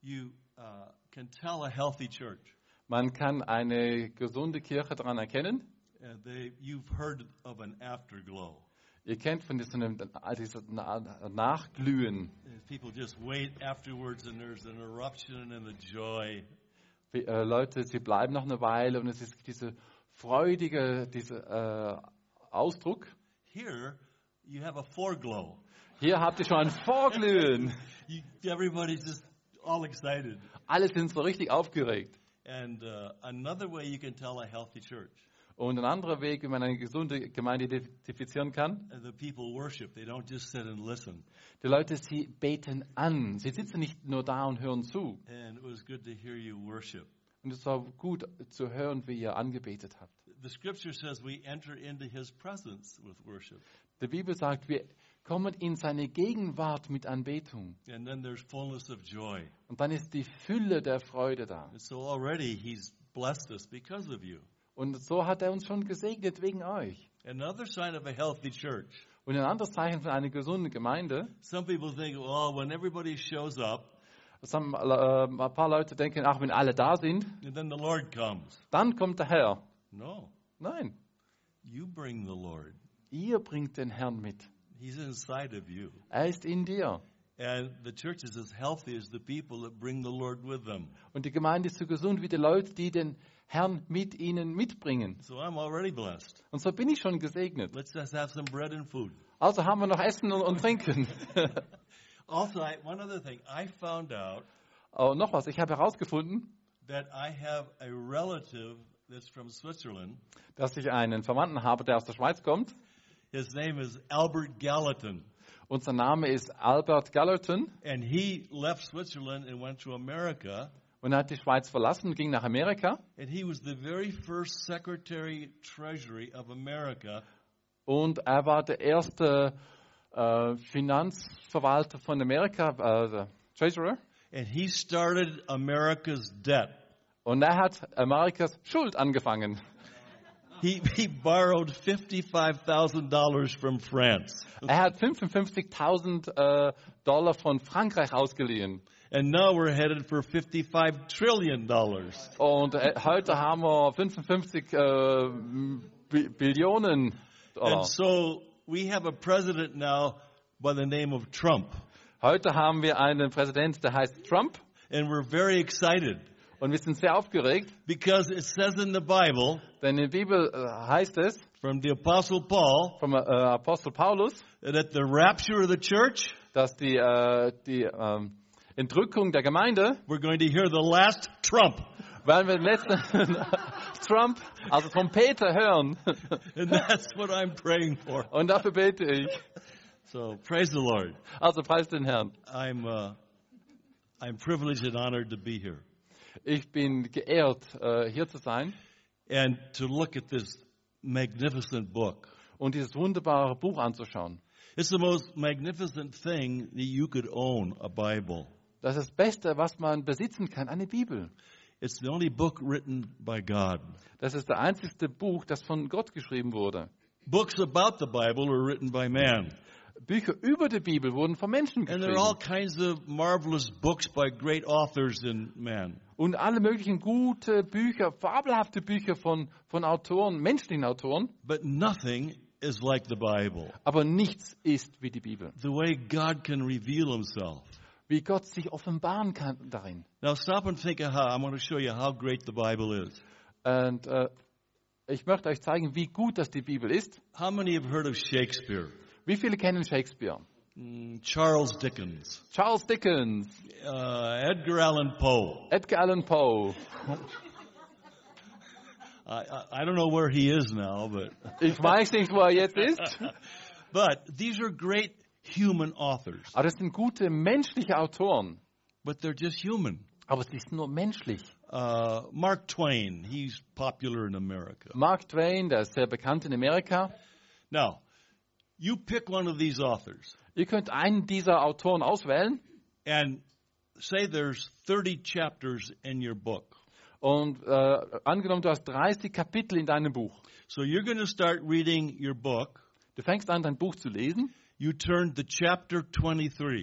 You can tell a healthy church. Man kann eine gesunde Kirche daran erkennen. You've heard of an afterglow. Ihr kennt von diesem Nachglühen. People just wait afterwards and there's an eruption and a joy. Leute, sie bleiben noch eine Weile und es ist dieser freudige Ausdruck. Here you have a foreglow. Hier habt ihr schon ein Vorglühen. Everybody's just all excited. Alle sind so richtig aufgeregt. And another way you can tell a healthy church. Und ein anderer Weg, wie man eine gesunde Gemeinde identifizieren kann. The people worship. They don't just sit and listen. Die Leute, sie beten an. Sie sitzen nicht nur da und hören zu. And it was good to hear you worship. Und es war gut zu hören, wie ihr angebetet habt. The scripture says we enter into his presence with worship. Die Bibel sagt, wir kommen in seine Gegenwart mit Anbetung. And then there's fullness of joy. Und dann ist die Fülle der Freude da. And so already he's blessed us because of you. Und so hat er uns schon gesegnet wegen euch. Another sign of a healthy church. Und ein anderes Zeichen für eine gesunde Gemeinde. Some people think, well, when everybody shows up, ein paar Leute denken, ach, wenn alle da sind, and then the Lord comes. Dann kommt der Herr. No. Nein. You bring the Lord. Ihr bringt den Herrn mit. He's inside of you. Er ist in dir. And the church is as healthy as the people that bring the Lord with them. Und die Gemeinde ist so gesund wie die Leute, die den Herrn mit ihnen mitbringen. So I'm already blessed. Und so bin ich schon gesegnet. Let's just have some bread and food. Also haben wir noch Essen und Trinken. Also, one other thing. I found out noch was. Ich habe herausgefunden, that I have a relative that's from Switzerland. Dass ich einen Verwandten habe, der aus der Schweiz kommt. His name is Albert Gallatin. Unser Name ist Albert Gallatin. And he left Switzerland and went to America. Und er hat die Schweiz verlassen und ging nach Amerika. And he was the very first Secretary Treasury of America. Und er war der erste Finanzverwalter von Amerika, Treasurer. And he started America's debt. Und er hat Amerikas Schuld angefangen. He borrowed $55,000 from France. Er hat $55.000 von Frankreich ausgeliehen. And now we're headed for $55 trillion. Und heute haben wir 55 Billionen Dollar. And so we have a president now by the name of Trump. Heute haben wir einen Präsident, der heißt Trump. And we're very excited. Und wir sind sehr aufgeregt. Because it says in the Bible, denn in der Bibel heißt es, from the Apostle Paul, vom Apostel Paulus, that at the rapture of the church, dass die Entrückung der Gemeinde, we're going to hear the last trump. Werden wir den letzten Trump, also Trompete hören. And that's what I'm praying for. Und dafür bete ich. So praise the Lord. Also preis den Herrn. I'm privileged and honored to be here. Ich bin geehrt, hier zu sein. And to look at this magnificent book. Und dieses wunderbare Buch anzuschauen. It's the most magnificent thing that you could own, a Bible. Das ist das Beste, was man besitzen kann, eine Bibel. It's the only book written by God. Das ist das einzige Buch, das von Gott geschrieben wurde. Books about the Bible are written by man. Bücher über die Bibel wurden von Menschen geschrieben. And there are all kinds of marvelous books by great authors in man. Und alle möglichen gute Bücher, fabelhafte Bücher von Autoren, menschlichen Autoren. But nothing is like the Bible. Aber nichts ist wie die Bibel. The way God can reveal himself. Wie Gott sich offenbaren kann darin. Now stop and think I'm going to show you how great the Bible is. Und ich möchte euch zeigen, wie gut das die Bibel ist. How many have heard of Shakespeare? Wie viele kennen Shakespeare? Charles Dickens. Charles Dickens. Edgar Allan Poe. Edgar Allan Poe. I don't know where he is now, but ich weiß nicht, wo er jetzt ist. But these are great human authors. Aber das sind gute menschliche Autoren. But they're just human. Aber sie sind nur menschlich. Mark Twain, he's popular in America. Mark Twain, der ist sehr bekannt in Amerika. Now, you pick one of these authors. Ihr könnt einen dieser Autoren auswählen. And say there's 30 chapters in your book. Und angenommen, du hast 30 Kapitel in deinem Buch. So you're going to start reading your book. Du fängst an, dein Buch zu lesen. You turn to chapter 23. Und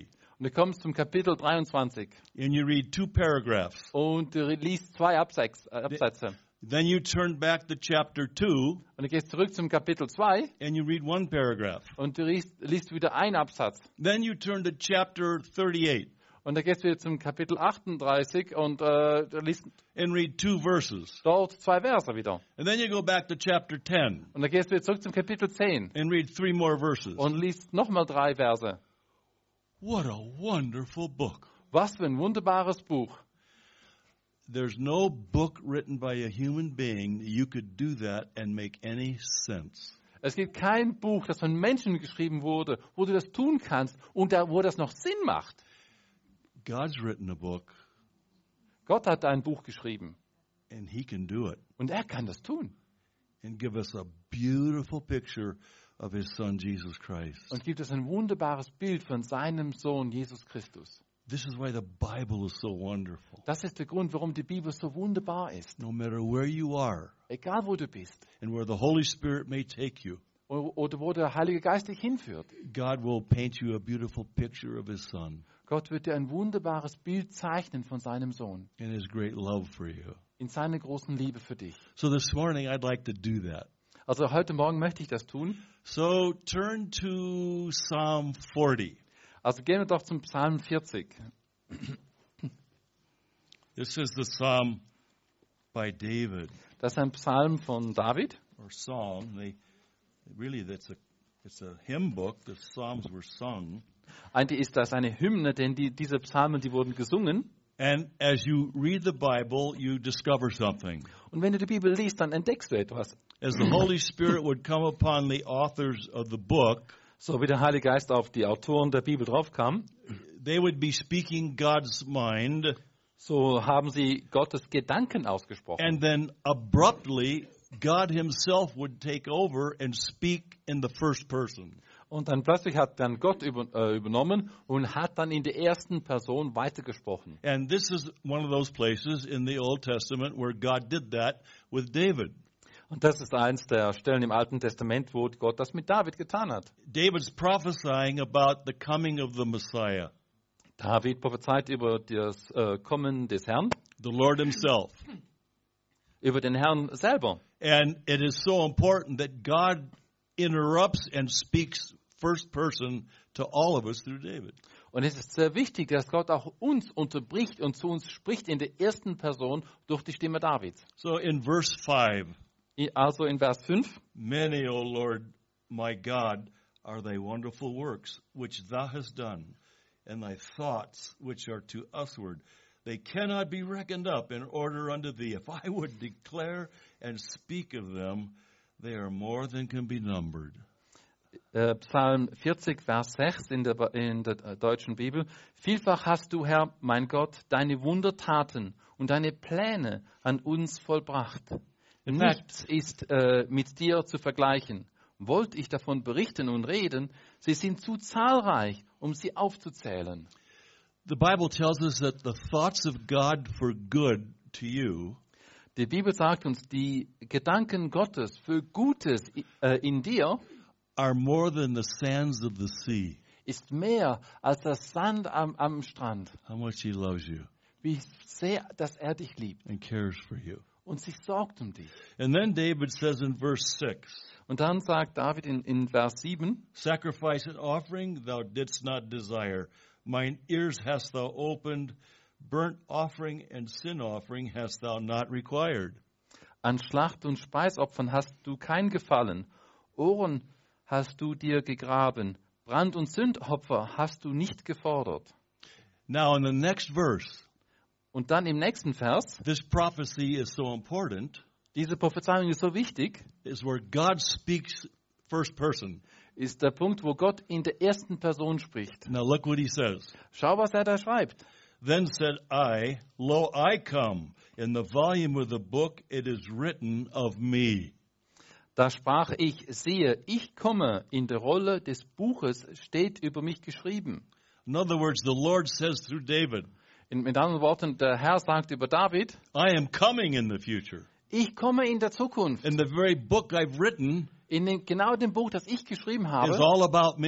Und du kommst zum Kapitel 23 and you read 2 paragraphs. und du liest 2 Absätze. Then you turn back to chapter 2 Und du gehst zurück zum Kapitel 2 and you read 1 paragraph. und du liest wieder einen Absatz. Then you turn to chapter 38 Und dann gehst du wieder zum Kapitel 38 und du liest and read 2 verses. dort 2 Verse wieder. And then you go back to chapter 10 Und dann gehst du wieder zurück zum Kapitel 10 and read 3 more verses. und liest nochmal 3 Verse. What a wonderful book. Was für ein wunderbares Buch. There's no book written by a human being that you could do that and make any sense. Es gibt kein Buch, das von Menschen geschrieben wurde, wo du das tun kannst und wo das noch Sinn macht. God's written a book Gott hat ein Buch geschrieben and he can do it und er kann das tun and give us a beautiful picture of his son Jesus Christ. und gibt es ein wunderbares Bild von seinem Sohn Jesus Christus. This is why the Bible is so wonderful. Das ist der Grund, warum die Bibel so wunderbar ist. No matter where you are Egal wo du bist and where the Holy Spirit may take you, oder wo der Heilige Geist dich hinführt. God will paint you a beautiful picture of his son Gott wird dir ein wunderbares Bild zeichnen von seinem Sohn and his great love for you. in seiner großen Liebe für dich. So this morning I'd like to do that. Also heute Morgen möchte ich das tun. So turn to Psalm 40. Also gehen wir doch zum Psalm 40. This is the psalm by David, Das ist ein Psalm von David. or song. It's a hymn book. The psalms were sung. Eigentlich ist das eine Hymne, denn diese Psalmen, die wurden gesungen. And as you read the Bible, you discover something. Und wenn du die Bibel liest, dann entdeckst du etwas. As the Holy Spirit would come upon the authors of the book, So wie der Heilige Geist auf die Autoren der Bibel draufkam, they would be speaking God's mind, so haben sie Gottes Gedanken ausgesprochen. and then abruptly, God himself would take over and speak in the first person. Und dann plötzlich hat dann Gott übernommen und hat dann in der ersten Person weitergesprochen. And this is one of those places in the Old Testament where God did that with David. Und das ist eins der Stellen im Alten Testament, wo Gott das mit David getan hat. David's prophesying about the coming of the Messiah, David prophezeit über das Kommen des Herrn, the Lord himself. über den Herrn selber. And it is so important that God interrupts and speaks first person to all of us through David. Und es ist sehr wichtig, dass Gott auch uns unterbricht und zu uns spricht in der ersten Person durch die Stimme Davids. So in verse 5, Also in Vers 5. many, O Lord, my God, are thy wonderful works, which thou hast done, and thy thoughts, which are to usward. They cannot be reckoned up in order unto thee. If I would declare and speak of them, they are more than can be numbered. Psalm 40, Vers 6 in der deutschen Bibel. Vielfach hast du, Herr, mein Gott, deine Wundertaten und deine Pläne an uns vollbracht. Nichts ist mit dir zu vergleichen. Wollte ich davon berichten und reden, sie sind zu zahlreich, um sie aufzuzählen. The Bible tells us that the thoughts of God for good to you Die Bibel sagt uns, die Gedanken Gottes für Gutes in dir are more than the sands of the sea. ist mehr als das Sand am Strand. How much he loves you Wie sehr, dass er dich liebt and cares for you. und sich sorgt um dich. And then David says in verse 6, Und dann sagt David in Vers 7, sacrifice and offering thou didst not desire. Mine ears hast thou opened. Burnt offering and sin offering hast thou not required. an Schlacht- und Speisopfern hast du kein Gefallen. Ohren hast du dir gegraben. Brand- und Sündopfer hast du nicht gefordert. Now in the next verse, Und dann im nächsten Vers, this prophecy is so important, diese Prophezeiung ist so wichtig, is where God speaks first person. ist der Punkt, wo Gott in der ersten Person spricht. Now look what he says. Schau, was er da schreibt. Then said I, lo, I come. In the volume of the book it is written of me. Da sprach ich, siehe, ich komme, in der Rolle des Buches steht über mich geschrieben. In other words, the Lord says through David, Mit anderen Worten, der Herr sagt über David, I am coming in the future. ich komme in der Zukunft. And the very book I've written Genau dem Buch, das ich geschrieben is habe, all about me.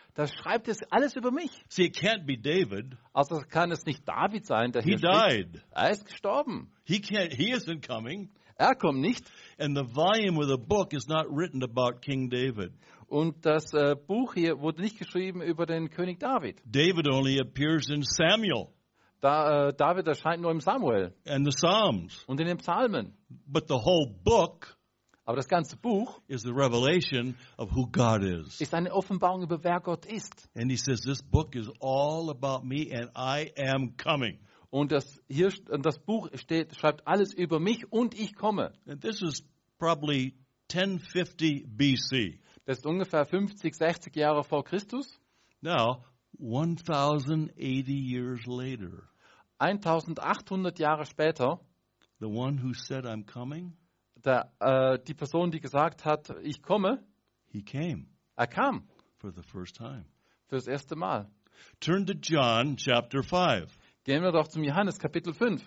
das schreibt es alles über mich. See, it can't be David. Also kann es nicht David sein, der He hier steht. died. Er ist gestorben. He isn't coming. Er kommt nicht. And the volume of the book is not written about King David. Und das Buch hier wurde nicht geschrieben über den König David. David only appears in Samuel David erscheint nur im Samuel and the Psalms. und in den Psalmen. But the whole book Aber das ganze Buch is the revelation of who God is. ist eine Offenbarung über wer Gott ist. And he says, this book is all about me and I am coming. Und das Buch schreibt alles über mich und ich komme. And this is probably 1050 BC. Das ist ungefähr 50, 60 Jahre vor Christus. Now, 1080 years later, 1800 Jahre später, the one who said, I'm coming, die Person, die gesagt hat, ich komme, he came er kam for the first time. für das erste Mal. Turn to John chapter 5. Gehen wir doch zum Johannes Kapitel 5.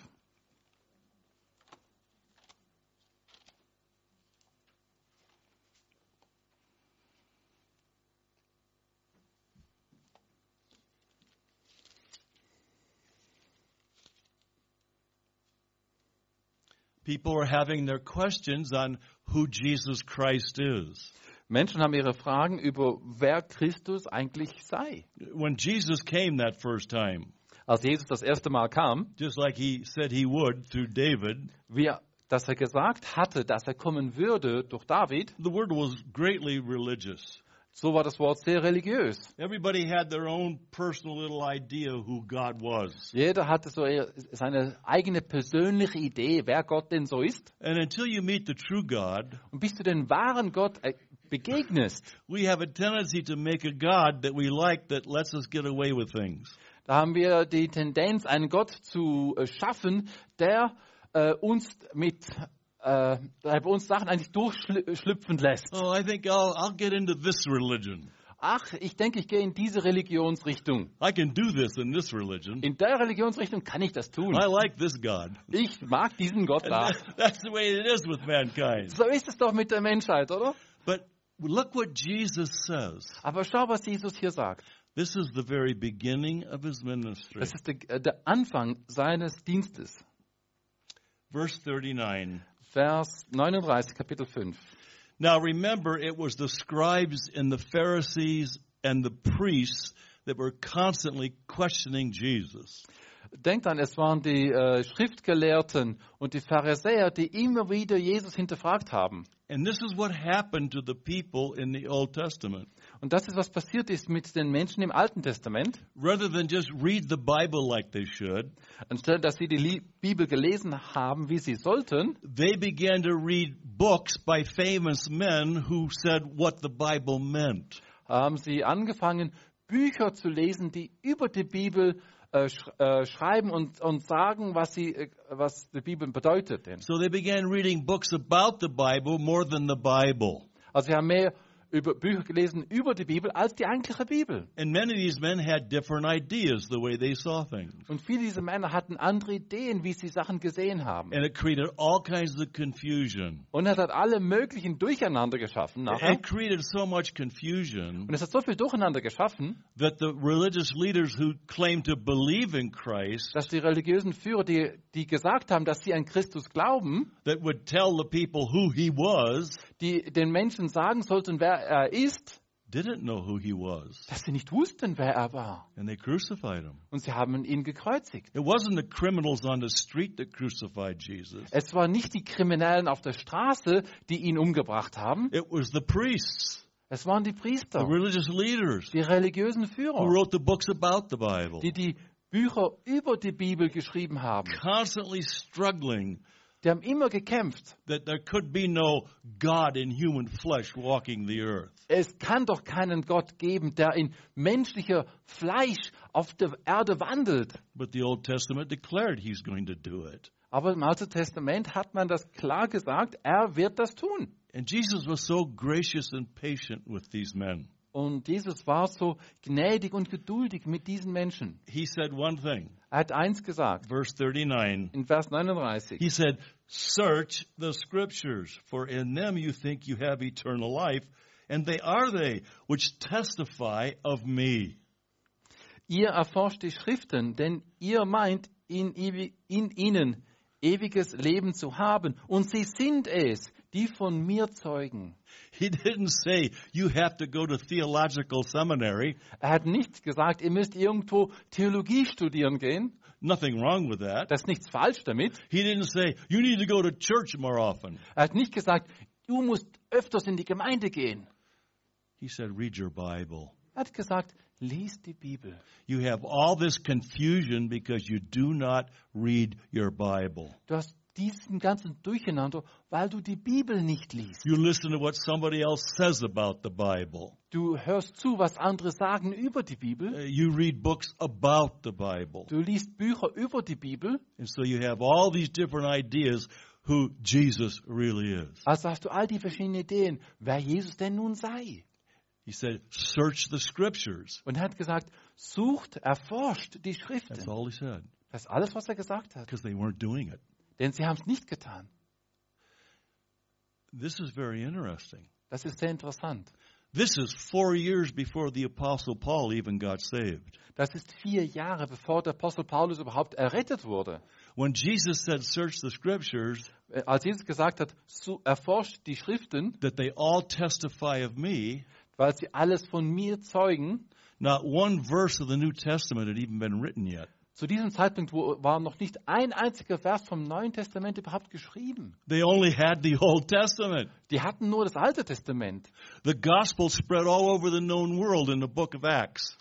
People are having their questions on who Jesus Christ is. Menschen haben ihre Fragen über wer Christus eigentlich sei. When Jesus came that first time, Als Jesus das erste Mal kam, just like he said he would through David, dass er gesagt hatte, dass er kommen würde durch David, the word was greatly religious. so war das Wort sehr religiös. Everybody had their own personal little idea who God was. Jeder hatte so seine eigene persönliche Idee, wer Gott denn so ist. And until you meet the true God, Und bis du den wahren Gott begegnest, we have a tendency to make a God that we like that lets us get away with things. da haben wir die Tendenz, einen Gott zu schaffen, der uns bei uns Sachen eigentlich durchschlüpfen lässt. Oh, I think I'll get into this religion. Ach, ich denke, ich gehe in diese Religionsrichtung. I can do this in this religion. In der Religionsrichtung kann ich das tun. I like this God. Ich mag diesen Gott da. That's the way it is with mankind. So ist es doch mit der Menschheit, oder? But look what Jesus says. Aber schau, was Jesus hier sagt. This is the very beginning of his ministry. Das ist der Anfang seines Dienstes. Verse 39. Vers 39, Kapitel 5. Now remember, it was the scribes and the Pharisees and the priests that were constantly questioning Jesus. Denkt an, es waren die Schriftgelehrten und die Pharisäer, die immer wieder Jesus hinterfragt haben. And this is what happened to the people in the Old Testament. Und das ist, was passiert ist mit den Menschen im Alten Testament. Rather than just read the Bible like they should, Anstelle, dass sie die Bibel gelesen haben, wie sie sollten, they began to read books by famous men who said what the Bible meant. haben sie angefangen, Bücher zu lesen, die über die Bibel schreiben und sagen, was die Bibel bedeutet. Denn. So they began reading books about the Bible more than the Bible. Also sie haben mehr Bücher gelesen über die Bibel als die eigentliche Bibel. And many of these men had different ideas the way they saw things. Und viele dieser Männer hatten andere Ideen, wie sie Sachen gesehen haben. And it created all kinds of confusion. Und es hat alle möglichen Durcheinander geschaffen nachher. It created so much confusion Und es hat so viel Durcheinander geschaffen, that the religious leaders who claimed to believe in Christ, dass die religiösen Führer, die gesagt haben, dass sie an Christus glauben, that would tell the people who he was, die den Menschen sagen sollten, wer er ist, didn't know who he was. dass sie nicht wussten, wer er war. And they crucified him. Und sie haben ihn gekreuzigt. It wasn't the criminals on the street that crucified Jesus. Es waren nicht die Kriminellen auf der Straße, die ihn umgebracht haben. It was the priests, Es waren die the Priester, religious leaders die religiösen who Führer, wrote the books about the Bible, die Bücher über die Bibel geschrieben haben. constantly struggling Die haben immer gekämpft. that there could be no God in human flesh walking the earth. Es kann doch keinen Gott geben, der in menschlicher Fleisch auf der Erde wandelt. But the Old Testament declared he's going to do it. Aber im Alten Testament hat man das klar gesagt, er wird das tun. And Jesus was so gracious and patient with these men. Und Jesus war so gnädig und geduldig mit diesen Menschen. He said one thing, Er hat eins gesagt, verse 39. in Vers 39. He said, search the scriptures, for in them you think you have eternal life, and they are they which testify of me. Ihr erforscht die Schriften, denn ihr meint, in ihnen ewiges Leben zu haben. Und sie sind es, die von mir zeugen. He didn't say you have to go to theological seminary. Er hat nicht gesagt, ihr müsst irgendwo Theologie studieren gehen. Nothing wrong with that. Da ist nichts falsch damit. He didn't say you need to go to church more often. Er hat nicht gesagt, du musst öfters in die Gemeinde gehen. He said read your Bible. Er hat gesagt, lies die Bibel. You have all this confusion because you do not read your Bible. Du hast diesen ganzen Durcheinander, weil du die Bibel nicht liest. You listen to what somebody else says about the Bible. Du hörst zu, was andere sagen über die Bibel. You read books about the Bible. Du liest Bücher über die Bibel. And so you have all these different ideas who Jesus really is. Also hast du all die verschiedenen Ideen, wer Jesus denn nun sei. He said, search the scriptures. Und er hat gesagt, sucht, erforscht die That's Schriften. all he said. Das ist alles, was er gesagt hat. Because they weren't doing it. Denn sie haben es nicht getan. This is very interesting. Das ist sehr interessant. This is 4 years before the Apostle Paul even got saved. Das ist 4 Jahre, bevor der Apostel Paulus überhaupt errettet wurde. When Jesus said, search the scriptures, Als Jesus gesagt hat, erforscht die Schriften, that they all testify of me, weil sie alles von mir zeugen. not one verse of the New Testament had even been written yet. Zu diesem Zeitpunkt war noch nicht ein einziger Vers vom Neuen Testament überhaupt geschrieben. They only had the Old Testament. Die hatten nur das Alte Testament. The gospel spread all over the known world in the book of Acts.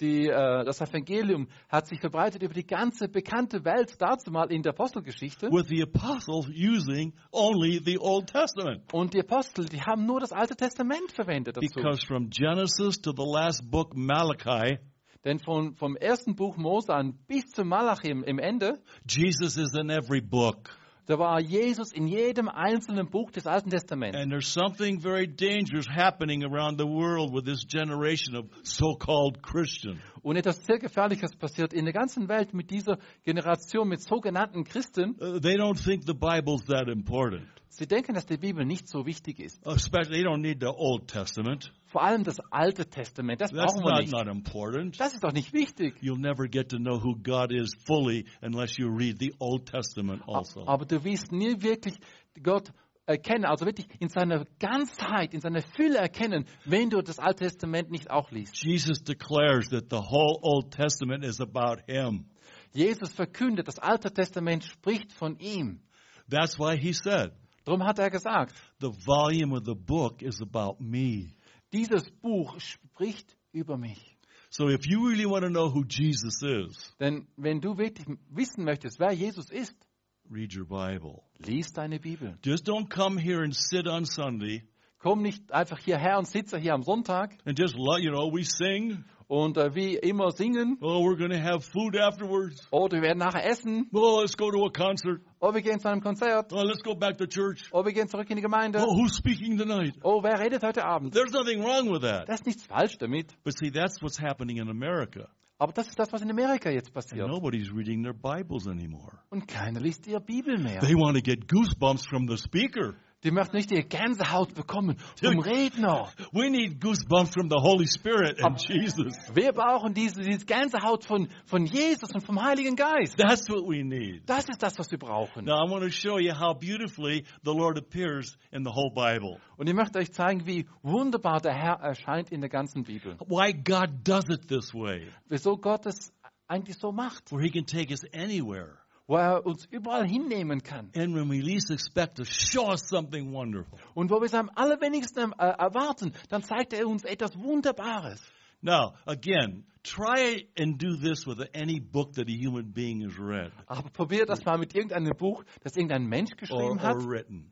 Das Evangelium hat sich verbreitet über die ganze bekannte Welt, dazu mal in der Apostelgeschichte. With the apostles using only the Old Testament. Und die Apostel, die haben nur das Alte Testament verwendet dazu. Because from Genesis to the last book, Malachi, Denn vom ersten Buch Mose an bis zum Malachim im Ende, Jesus is in every book. da war Jesus in jedem einzelnen Buch des Alten Testaments. And there's something very dangerous happening around the world with this generation of so-called Christians. Und etwas sehr Gefährliches passiert in der ganzen Welt mit dieser Generation, mit sogenannten Christen. They don't think the Bible's that important. Sie denken, dass die Bibel nicht so wichtig ist. Especially, they don't need the Old Testament. Vor allem das Alte Testament, das That's brauchen wir nicht. not important. Das ist doch nicht wichtig. You'll never get to know who God is fully unless you read the Old Testament also. Aber du wirst nie wirklich Gott erkennen, also wirklich in seiner Ganzheit, in seiner Fülle erkennen, wenn du das Alte Testament nicht auch liest. Jesus declares that the whole Old Testament is about him. Jesus verkündet, das Alte Testament spricht von ihm. That's why he said, Darum hat er gesagt, the volume of the book is about me. dieses Buch spricht über mich. So if you really want to know who Jesus is, Denn wenn du wirklich wissen möchtest, wer Jesus ist, read your Bible. lies deine Bibel. Just don't come here and sit on Sunday Komm nicht einfach hierher und sitze hier am Sonntag and just, we sing. und wie immer singen. Oh, we're going to have food afterwards. Oder wir werden nachher essen. Oh, let's go to a concert. Oder wir gehen zu einem Konzert. Oh, let's go back to church. Oder wir gehen zurück in die Gemeinde. Oh, who's speaking tonight? Oh, wer redet heute Abend? There's nothing wrong with that. Da ist nichts falsch damit. But see, that's what's happening in America. Aber das ist das, was in Amerika jetzt And passiert. nobody's reading their Bibles anymore. Und keiner liest ihre Bibel mehr. They want to get goosebumps from the speaker. Die möchten nicht die Gänsehaut bekommen vom Redner. We need goosebumps from the Holy Spirit and Jesus. Wir brauchen diese Gänsehaut von Jesus und vom Heiligen Geist. That's what we need. Das ist das, was wir brauchen. Now I want to show you how beautifully the Lord appears in the whole Bible. Und ich möchte euch zeigen, wie wunderbar der Herr erscheint in der ganzen Bibel. Why God does it this way. Wieso Gott es eigentlich so macht. Where he can take us anywhere. Wo er uns überall hinnehmen kann. And when we least expect to show us something wonderful. Und wo wir es am allerwenigsten erwarten, dann zeigt er uns etwas Wunderbares. Now, again, try and do this with any book that a human being has read. Aber probier das mal mit irgendeinem Buch, das irgendein Mensch geschrieben hat. Or written.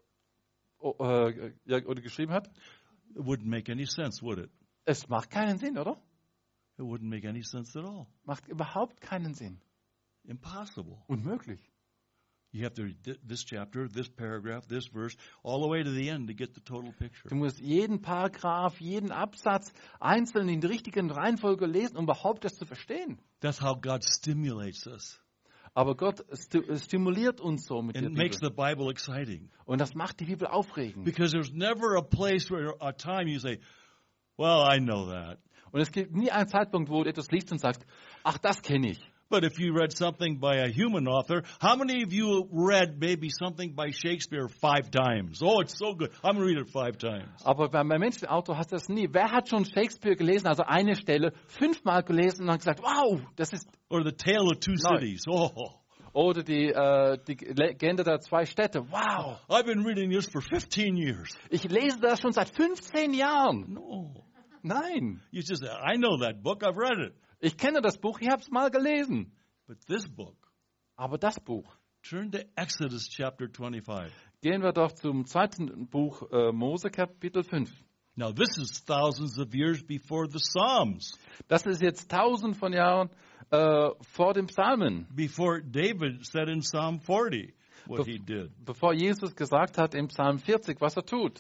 Oder geschrieben hat. It wouldn't make any sense, would it? Es macht keinen Sinn, oder? It wouldn't make any sense at all. Macht überhaupt keinen Sinn. Impossible. Unmöglich. You have to read this chapter, this paragraph, this verse, all the way to the end to get the total picture. Du musst jeden Paragraph, jeden Absatz einzeln in der richtigen Reihenfolge lesen, um überhaupt das zu verstehen. That's how God stimulates us. Aber Gott stimuliert uns so mit der and makes Bibel. the Bible exciting. Und das macht die Bibel aufregend. Because there's never a place where a time you say, well, I know that. Und es gibt nie einen Zeitpunkt, wo du etwas liest und sagst, ach, das kenne ich. But if you read something by a human author, how many of you read maybe something by Shakespeare 5 times? Oh, it's so good. I'm going to read it 5 times. Aber beim Menschenautor hast du das nie. Wer hat schon Shakespeare gelesen, also eine Stelle, 5-mal gelesen und dann gesagt, wow, das ist... Or The Tale of Two Nein. Cities. Oh, Oder die Legende der 2 Städte. Wow, I've been reading this for 15 years. ich lese das schon seit 15 Jahren. No. Nein, You just say, I know that book. I've read it. ich kenne das Buch, ich habe es mal gelesen. But this book, Aber das Buch. turn to Exodus chapter 25. Gehen wir doch zum zweiten Buch Mose, Kapitel 5. Now, this is thousands of years before the Psalms, Das ist jetzt 1000 von Jahren vor dem Psalmen, before David said in Psalm 40 what he did. bevor Jesus gesagt hat im Psalm 40, was er tut.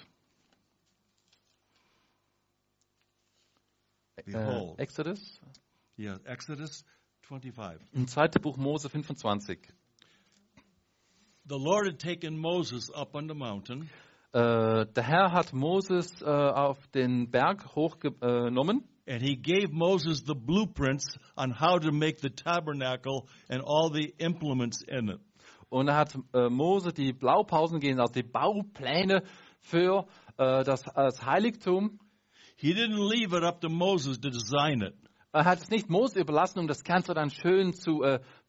Behold. Exodus, Yeah, Exodus 25. im zweiten Buch Mose 25. The Lord had taken Moses up on the mountain, Der Herr hat Moses auf den Berg hochgenommen and he gave Moses the blueprints on how to make the tabernacle and all the implements in it. und er hat Mose die Blaupausen gegeben, also die Baupläne für das Heiligtum. He didn't leave it up to Moses to design it. Er hat es nicht Mose überlassen, um das Ganze dann schön zu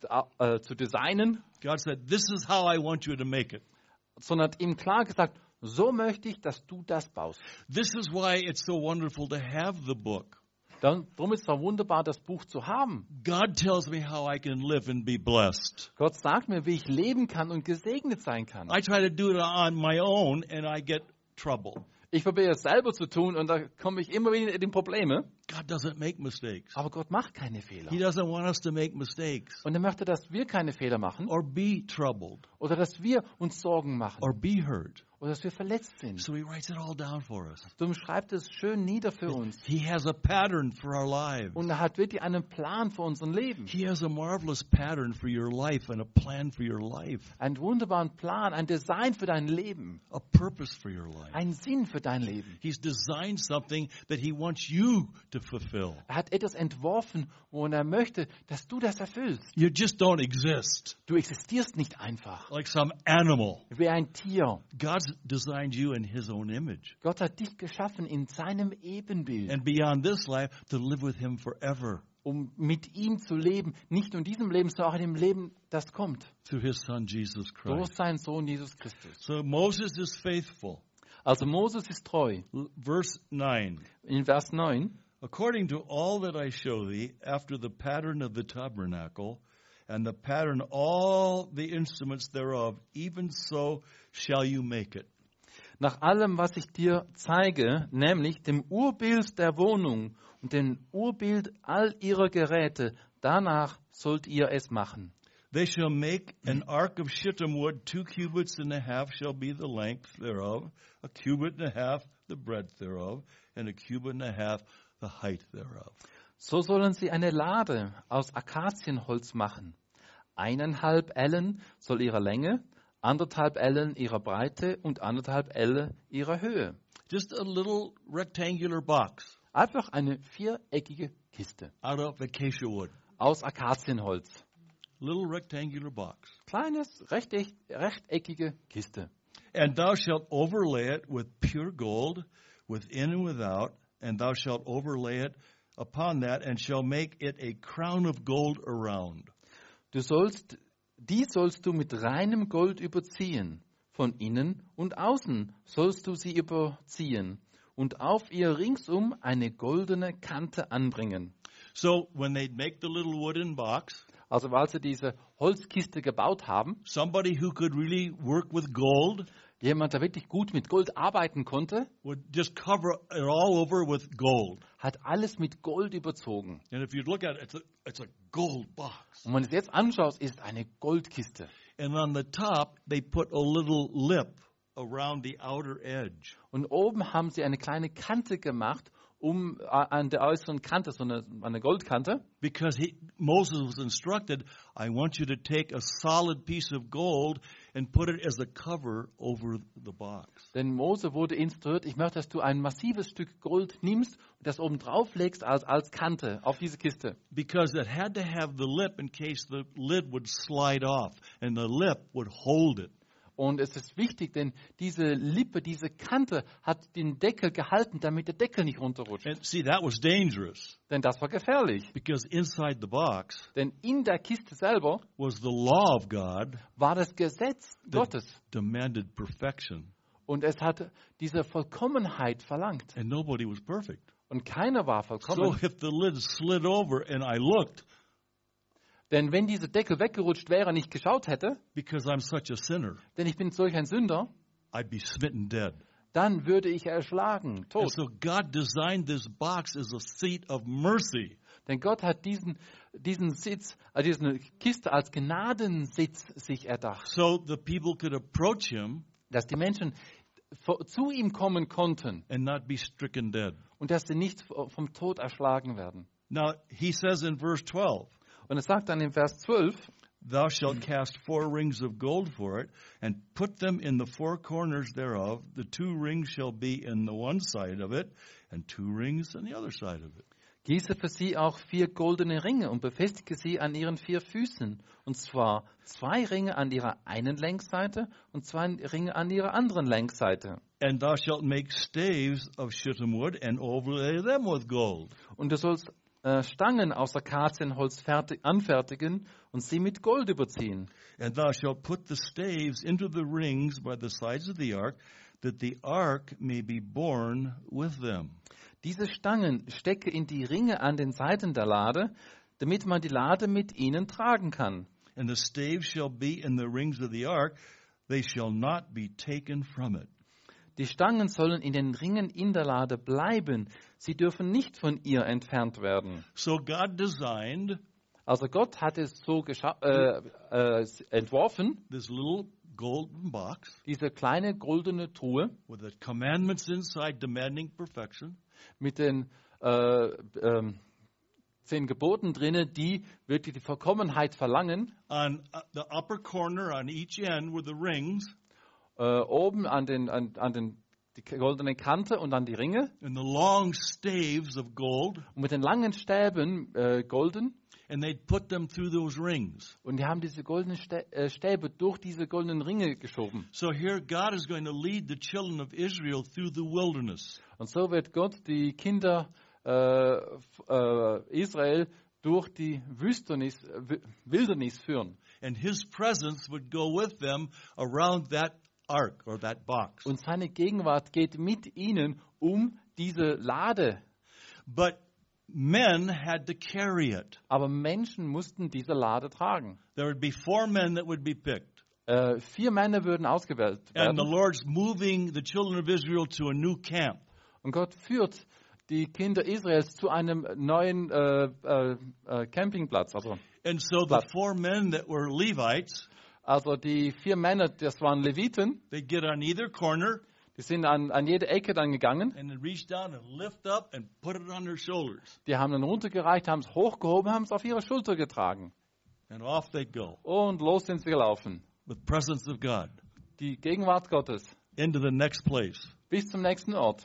designen, God said, this is how I want you to make it. sondern hat ihm klar gesagt, so möchte ich, dass du das baust. This is why it's so wonderful to have the book. Darum ist es auch wunderbar, das Buch zu haben. God tells me how I can live and be blessed. Gott sagt mir, wie ich leben kann und gesegnet sein kann. I try to do it on my own and I get trouble. Ich probiere es selber zu tun und da komme ich immer wieder in die Probleme. God doesn't make mistakes. Aber Gott macht keine Fehler. He doesn't want us to make mistakes Und er möchte, dass wir keine Fehler machen or be troubled oder dass wir uns Sorgen machen or be hurt. oder dass wir verletzt sind. So he writes it all down for us. Darum schreibt es schön nieder für uns. He has a pattern for our lives. Und er hat wirklich einen Plan für unser Leben. He has a marvelous pattern for your life and a plan for your life, Einen wunderbaren Plan, ein Design für dein Leben, a purpose for your life. einen Sinn für dein Leben. He's designed something that he wants you to fulfill. Er hat etwas entworfen, wo er möchte, dass du das erfüllst. You just don't exist Du existierst nicht einfach like some animal. wie ein Tier. God's designed you in his own image. Gott hat dich geschaffen in seinem Ebenbild, And beyond this life, to live with him forever um mit ihm zu leben. Nicht nur in diesem Leben, sondern auch in dem Leben, das kommt. through his son, Jesus Durch Christ. seinen Sohn Jesus Christus. So Moses is faithful. Also Moses ist treu. Verse 9. In Vers 9. According to all that I show thee, after the pattern of the tabernacle, and the pattern all the instruments thereof, even so shall you make it. Nach allem, was ich dir zeige, nämlich dem Urbild der Wohnung und dem Urbild all ihrer Geräte, danach sollt ihr es machen. They shall make an ark of shittim wood, 2 cubits and a half shall be the length thereof, a cubit and a half the breadth thereof, and a cubit and a half the height thereof. So sollen sie eine Lade aus Akazienholz machen. 1,5 Ellen soll ihre Länge, 1,5 Ellen ihrer Breite und 1,5 Ellen ihrer Höhe. Just a little rectangular box Einfach eine viereckige Kiste out of acacia wood. aus Akazienholz. Little rectangular box. Kleines, rechteckige Kiste. And thou shalt overlay it with pure gold, within and without, and thou shalt overlay it upon that, and shall make it a crown of gold around. Die sollst du mit reinem Gold überziehen. Von innen und außen sollst du sie überziehen und auf ihr ringsum eine goldene Kante anbringen. So when they make the little wooden box, Also weil sie diese Holzkiste gebaut haben, somebody who could really work with gold jemand, der wirklich gut mit Gold arbeiten konnte, would just cover it all over with gold. hat alles mit Gold überzogen. And if you look at it, it's a gold box. Und wenn du es jetzt anschaust, ist eine Goldkiste. And on the top, they put a little lip around the outer edge. Und oben haben sie eine kleine Kante gemacht an der äußeren Kante, so eine Goldkante. Because Moses was instructed, I want you to take a solid piece of gold and put it as a cover over the box. Denn Mose wurde instruiert, ich möchte, dass du ein massives Stück Gold nimmst und das oben drauf legst als Kante auf diese Kiste. Because it had to have the lip in case the lid would slide off and the lip would hold it. Und es ist wichtig, denn diese Lippe, diese Kante hat den Deckel gehalten, damit der Deckel nicht runterrutscht. And see, that was dangerous Denn das war gefährlich. because inside the box Denn in der Kiste selber was the law of God war das Gesetz Gottes. demanded perfection. Und es hat diese Vollkommenheit verlangt. And nobody was perfect. Und keiner war So vollkommen. if the lid slid over and I looked, Denn wenn dieser Deckel weggerutscht wäre und ich geschaut hätte, because I'm such a sinner, denn ich bin solch ein Sünder, I'd be smitten dead. dann würde ich erschlagen, And tot. so God designed this box as a seat of mercy. Denn Gott hat diesen Sitz, diese Kiste als Gnadensitz sich erdacht, So the people could approach him dass die Menschen zu ihm kommen konnten and not be stricken dead. und dass sie nicht vom Tod erschlagen werden. Now, he says in verse 12, Und es sagt dann im Vers 12, Thou shalt cast 4 rings of gold for it, and put them in the 4 corners thereof. The 2 rings shall be in the one side of it, and 2 rings on the other side of it. gieße für sie auch 4 goldene Ringe und befestige sie an ihren 4 Füßen. Und zwar 2 Ringe an ihrer einen Längsseite und 2 Ringe an ihrer anderen Längsseite. And thou shalt make staves of shittim wood, and overlay them with gold. Und du sollst Stangen aus Akazienholz anfertigen und sie mit Gold überziehen. And thou shalt put the staves into the rings by the sides of the ark, that the ark may be borne with them. Diese Stangen stecke in die Ringe an den Seiten der Lade, damit man die Lade mit ihnen tragen kann. And the staves shall be in the rings of the ark, they shall not be taken from it. Die Stangen sollen in den Ringen in der Lade bleiben. Sie dürfen nicht von ihr entfernt werden. So God designed Also Gott hat es so entworfen, this little golden box diese kleine goldene Truhe with the commandments inside demanding perfection. mit den 10 Geboten drinnen, die wirklich die Vollkommenheit verlangen. On the upper corner on each end were the rings, Oben an die goldene Kante und an die Ringe and the long staves of gold, und mit den langen Stäben golden. and they'd put them through those rings. Und die haben diese goldenen Stäbe durch diese goldenen Ringe geschoben. So here God is going to lead the children of Israel through the wilderness. Und so wird Gott die Kinder Israel durch die Wildnis führen. And his presence would go with them around that ark or that box. Und seine Gegenwart geht mit ihnen diese Lade. But men had to carry it. Aber Menschen mussten diese Lade tragen. There would be 4 men that would be picked. 4 Männer würden ausgewählt And the werden. Lord's moving the children of Israel to a new camp. Und Gott führt die Kinder Israels zu einem neuen Campingplatz. And so the 4 men that were Levites, Also die 4 Männer, das waren Leviten, they'd get on either corner die sind an jede Ecke dann gegangen. and then reach down and lift up and put it on their shoulders. Die haben dann runtergereicht, haben es hochgehoben, haben es auf ihre Schulter getragen. And off they'd go Und los sind sie gelaufen. with presence of God Die Gegenwart Gottes into the next place. bis zum nächsten Ort.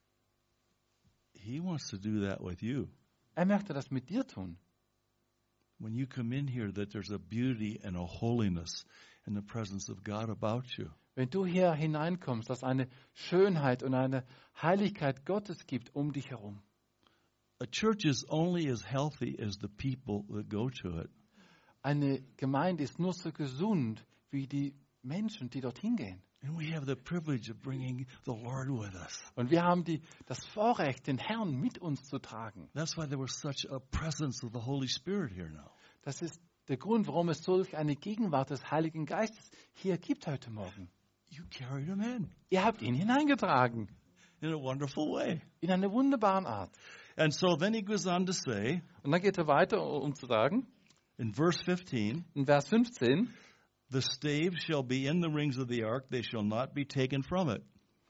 He wants to do that with you. Er möchte das mit dir tun. When you come in here, that there's a beauty and a holiness in the presence of God about you. Wenn du hier hineinkommst, dass eine Schönheit und eine Heiligkeit Gottes gibt dich herum. A church is only as healthy as the people that go to it. Eine Gemeinde ist nur so gesund wie die Menschen, die dorthin gehen. And we have the privilege of bringing the Lord with us. Und wir haben das Vorrecht, den Herrn mit uns zu tragen. That's why there was such a presence of the Holy Spirit here now. Das ist der Grund, warum es solch eine Gegenwart des Heiligen Geistes hier gibt heute Morgen. You carried him in Ihr habt ihn hineingetragen. in a wonderful way. In einer wunderbaren Art. And so then he goes on to say, Und dann geht er weiter, um zu sagen, in verse 15, in Vers 15, the staves shall be in the rings of the ark, they shall not be taken from it.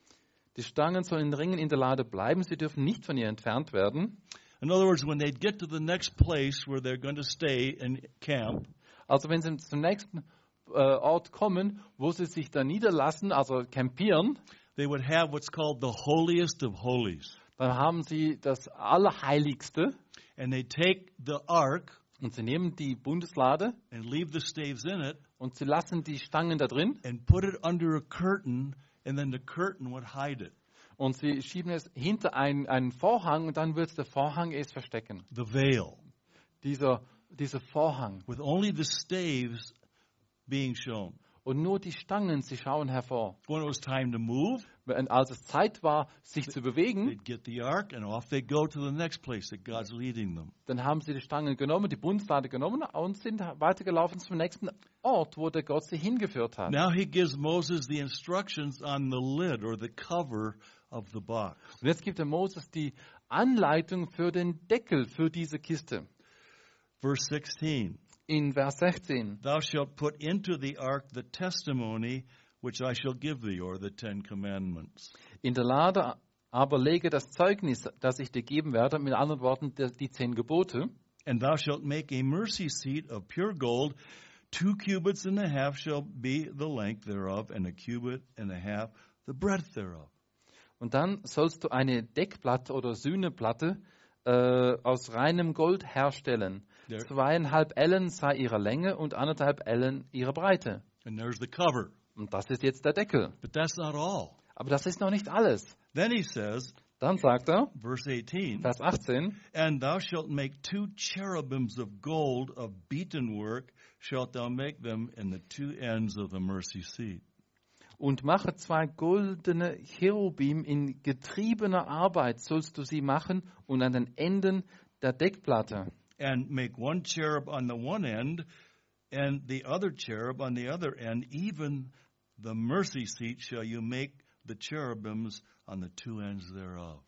Die Stangen sollen in den Ringen in der Lade bleiben, sie dürfen nicht von ihr entfernt werden. In other words, when they get to the next place where they're going to stay and camp, Also wenn sie zum nächsten Ort kommen, wo sie sich da niederlassen, also campieren, they would have what's called the holiest of holies. dann haben sie das Allerheiligste And they take the ark und sie nehmen die Bundeslade and leave the staves in it und sie lassen die Stangen da drin and put it under a curtain, and then the curtain would hide it. und sie schieben es hinter einen Vorhang und dann wird der Vorhang es verstecken. The veil, Dieser Vorhang. with only the staves being shown. Und nur die Stangen, sie schauen hervor. When it was time to move, Als es Zeit war, sich zu bewegen, they'd get the ark and off they'd go to the next place that God's leading them. dann haben sie die Stangen genommen, die Bundeslade genommen und sind weitergelaufen zum nächsten Ort, wo der Gott sie hingeführt hat. Now he gives Moses the instructions on the lid or the cover of the box. Und jetzt gibt er Moses die Anleitung für den Deckel für diese Kiste. Verse 16. In Vers 16. Thou shalt put into the ark the testimony which I shall give thee, or the 10 commandments. In der Lade aber lege das Zeugnis, das ich dir geben werde, mit anderen Worten die 10 Gebote. And thou shalt make a mercy seat of pure gold, 2 cubits and a half shall be the length thereof, and a cubit and a half the breadth thereof. Und dann sollst du eine Deckplatte oder Sühneplatte aus reinem Gold herstellen. 2,5 Ellen sei ihre Länge und 1,5 Ellen ihre Breite. And there's the cover. Und das ist jetzt der Deckel. But that's not all. Aber das ist noch nicht alles. Then he says, Dann sagt er, verse 18, Vers 18, and thou shalt make 2 cherubims of gold of beaten work, shalt thou make them in the 2 ends of the mercy seat. und mache 2 goldene Cherubim in getriebener Arbeit, sollst du sie machen und an den Enden der Deckplatte. And make 1 cherub on the one end, and the other cherub on the other end. Even the mercy seat shall you make the cherubims on the 2 ends thereof.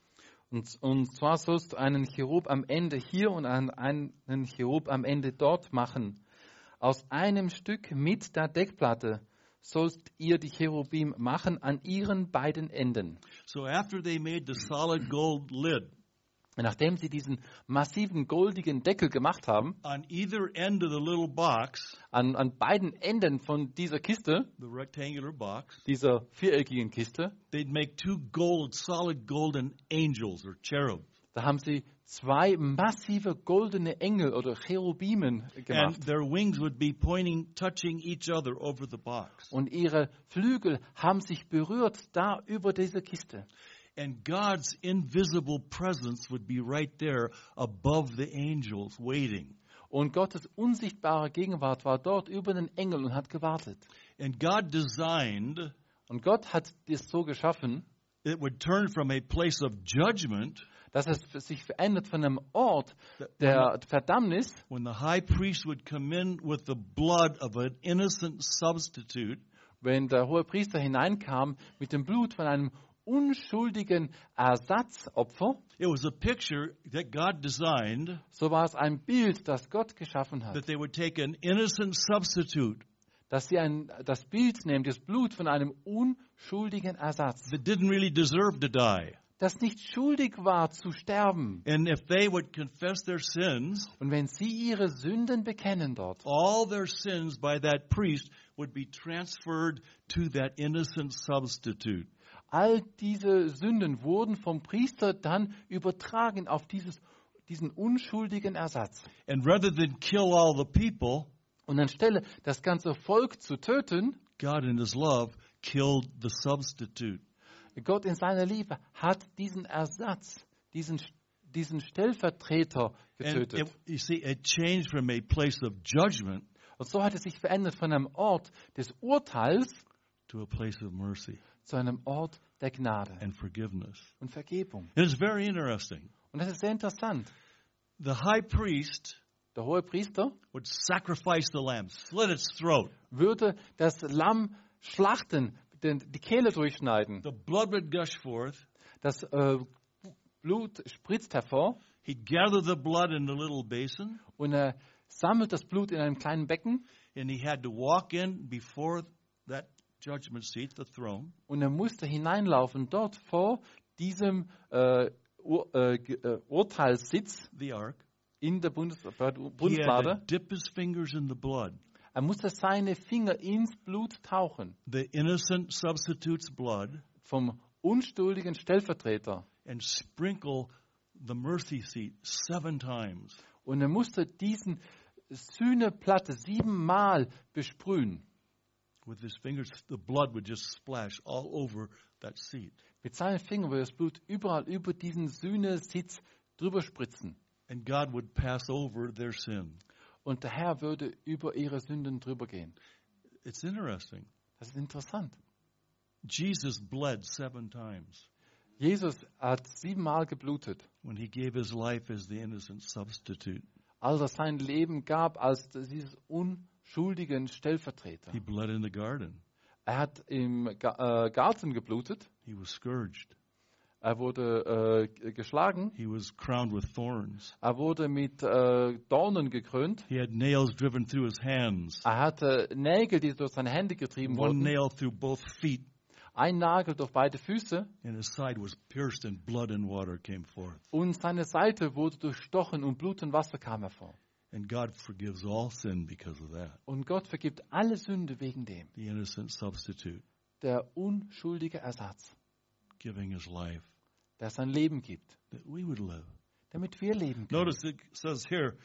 Und zwar sollst du einen Cherub am Ende hier und einen Cherub am Ende dort machen. Aus einem Stück mit der Deckplatte sollst ihr die Cherubim machen an ihren beiden Enden. So after they made the solid gold lid, Nachdem sie diesen massiven goldigen Deckel gemacht haben, on either end of the little box, an beiden Enden von dieser Kiste, the rectangular box, dieser viereckigen Kiste, they'd make 2 solid golden angels or cherubs. da haben sie 2 massive goldene Engel oder Cherubimen And gemacht. their wings would be touching each other over the box. Und ihre Flügel haben sich berührt da über diese Kiste. And God's invisible presence would be right there above the angels waiting. Und Gottes unsichtbare Gegenwart war dort über den Engeln und hat gewartet. And God designed Und Gott hat es so geschaffen, it would turn from a place of judgment dass es sich verändert von einem Ort der Verdammnis, when the high priest would come in with the blood of an innocent substitute, wenn der hohe Priester hineinkam mit dem Blut von einem unschuldigen Ersatzopfer. it was a picture that God designed So war es ein Bild, das Gott geschaffen hat. that they would take an innocent substitute Dass sie das Bild nehmen, das Blut von einem unschuldigen Ersatz, that didn't really deserve to die. das nicht schuldig war zu sterben. And if they would confess their sins, Und wenn sie ihre Sünden bekennen dort, all their sins by that priest would be transferred to that innocent substitute. all diese Sünden wurden vom Priester dann übertragen auf diesen unschuldigen Ersatz. And rather than kill all the people, Und anstelle das ganze Volk zu töten, God in his love killed the substitute. Gott in seiner Liebe hat diesen Ersatz, diesen Stellvertreter And getötet. you see, it changed from a place of judgment Und so hat es sich verändert von einem Ort des Urteils to a place of mercy zu einem Ort der Gnade and forgiveness. und Vergebung. And it's very interesting. Und das ist sehr interessant. The high priest Der hohe Priester would sacrifice the lamb, slit its throat. würde das Lamm schlachten, die Kehle durchschneiden. The blood would gush forth. Das Blut spritzt hervor He'd gather the blood in a little basin, und er sammelt das Blut in einem kleinen Becken and he had to walk in before that judgment seat, the throne. Und er musste hineinlaufen dort vor diesem Urteilssitz The ark. in der He had Bundeslade. to dip his fingers in the blood. Er musste seine Finger ins Blut tauchen. The innocent substitute's blood. Vom unschuldigen Stellvertreter. And sprinkle the mercy seat 7 times. Und er musste diesen Sühneplatte 7-mal besprühen. With his fingers, the blood would just splash all over that seat. Mit seinen Fingern würde das Blut überall über diesen Sühnesitz drüber spritzen. And God would pass over their sin. Und der Herr würde über ihre Sünden drüber gehen. It's interesting. Das ist interessant. Jesus bled 7 times Jesus hat 7-mal geblutet, when he gave his life as the innocent substitute. als er sein Leben gab als dieses unschuldigen Stellvertreter. He bled in the garden. Er hat im Garten geblutet, He was scourged. er wurde geschlagen, He was crowned with thorns. er wurde mit Dornen gekrönt, He had nails driven through his hands. er hatte Nägel, die durch seine Hände getrieben One wurden, nail through both feet. ein Nagel durch beide Füße And his side was pierced and blood and water came forth. und seine Seite wurde durchstochen und Blut und Wasser kam hervor. And God forgives all sin because of that. Und Gott vergibt alle Sünde wegen dem. The innocent substitute Der unschuldige Ersatz, giving his life der sein Leben gibt, that we would live. damit wir leben können. Notice it says here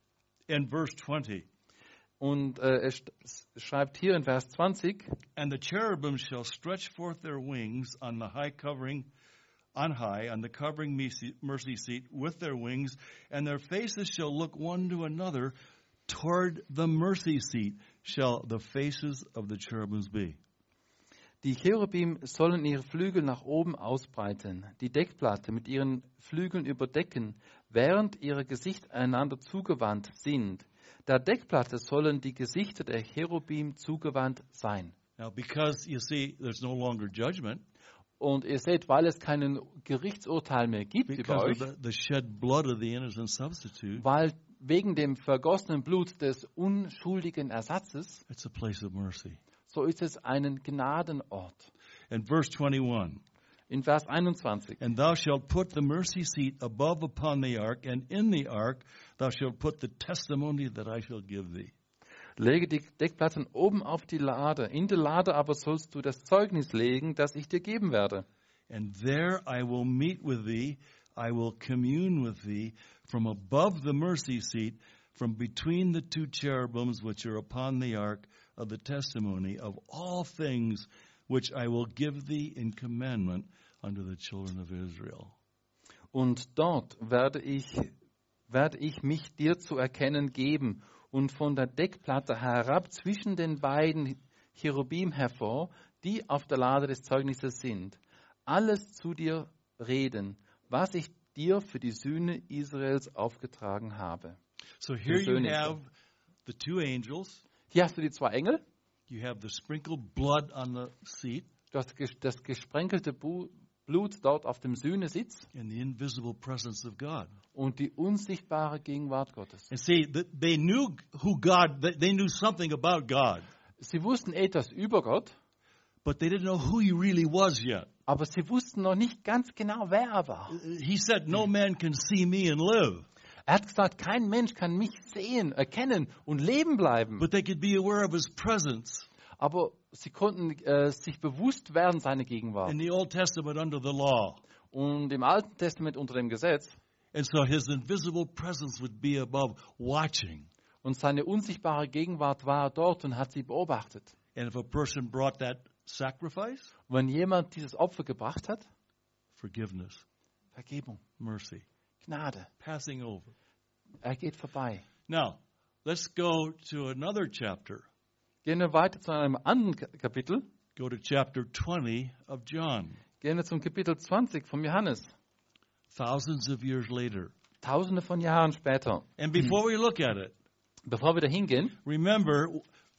in verse 20, Und er schreibt hier in Vers 20, and the cherubim shall stretch forth their wings on the high covering, on high, on the covering mercy seat with their wings, and their faces shall look one to another. Toward the mercy seat shall the faces of the cherubims be. die Cherubim sollen ihre Flügel nach oben ausbreiten, die Deckplatte mit ihren Flügeln überdecken, während ihre Gesichter einander zugewandt sind. Der Deckplatte sollen die Gesichter der Cherubim zugewandt sein. Now, because you see, there's no longer judgment, Und ihr seht, weil es keinen Gerichtsurteil mehr gibt über because euch, of the shed blood of the innocent substitute, weil wegen dem vergossenen Blut des unschuldigen Ersatzes, it's a place of mercy. so ist es ein Gnadenort. And verse 21, In Vers 21. and thou shalt put the mercy seat above upon the ark, and in the ark thou shalt put the testimony that I shall give thee. Lege die Deckplatten oben auf die Lade. In der Lade aber sollst du das Zeugnis legen, das ich dir geben werde. And there I will meet with thee, I will commune with thee from above the mercy seat, from between the 2 cherubims which are upon the ark of the testimony of all things which I will give thee in commandment unto the children of Israel. Und dort werde ich mich dir zu erkennen geben und von der Deckplatte herab zwischen den beiden Cherubim hervor, die auf der Lade des Zeugnisses sind, alles zu dir reden, was ich dir für die Sühne Israels aufgetragen habe. So here you have the 2 angels. Hier hast du die 2 Engel, You have the sprinkled blood on the seat du hast das gesprenkelte Blut dort auf dem Sühnesitz and the invisible presence of God. und die unsichtbare Gegenwart Gottes. And see, they knew who God, they knew something about God, Sie wussten etwas über Gott, but they didn't know who he really was yet. aber sie wussten noch nicht ganz genau, wer er war. He said, no man can see me and live. Er hat gesagt, kein Mensch kann mich sehen, erkennen und leben bleiben. But they could be aware of his presence. Aber sie konnten sich bewusst werden seiner Gegenwart. In the Old Testament under the law. Und im Alten Testament unter dem Gesetz. And so his invisible presence would be above, watching. Und seine unsichtbare Gegenwart war dort und hat sie beobachtet. And if a person brought that sacrifice, Und wenn jemand dieses Opfer gebracht hat, forgiveness, Vergebung, mercy, Gnade. passing over. Er geht vorbei. Now, let's go to another chapter. Gehen wir weiter zu einem anderen Kapitel. Go to chapter 20 of John. Gehen wir zum Kapitel 20 von Johannes. Thousands of years later. Tausende von Jahren später. And before we look at it, Bevor wir da hingehen, remember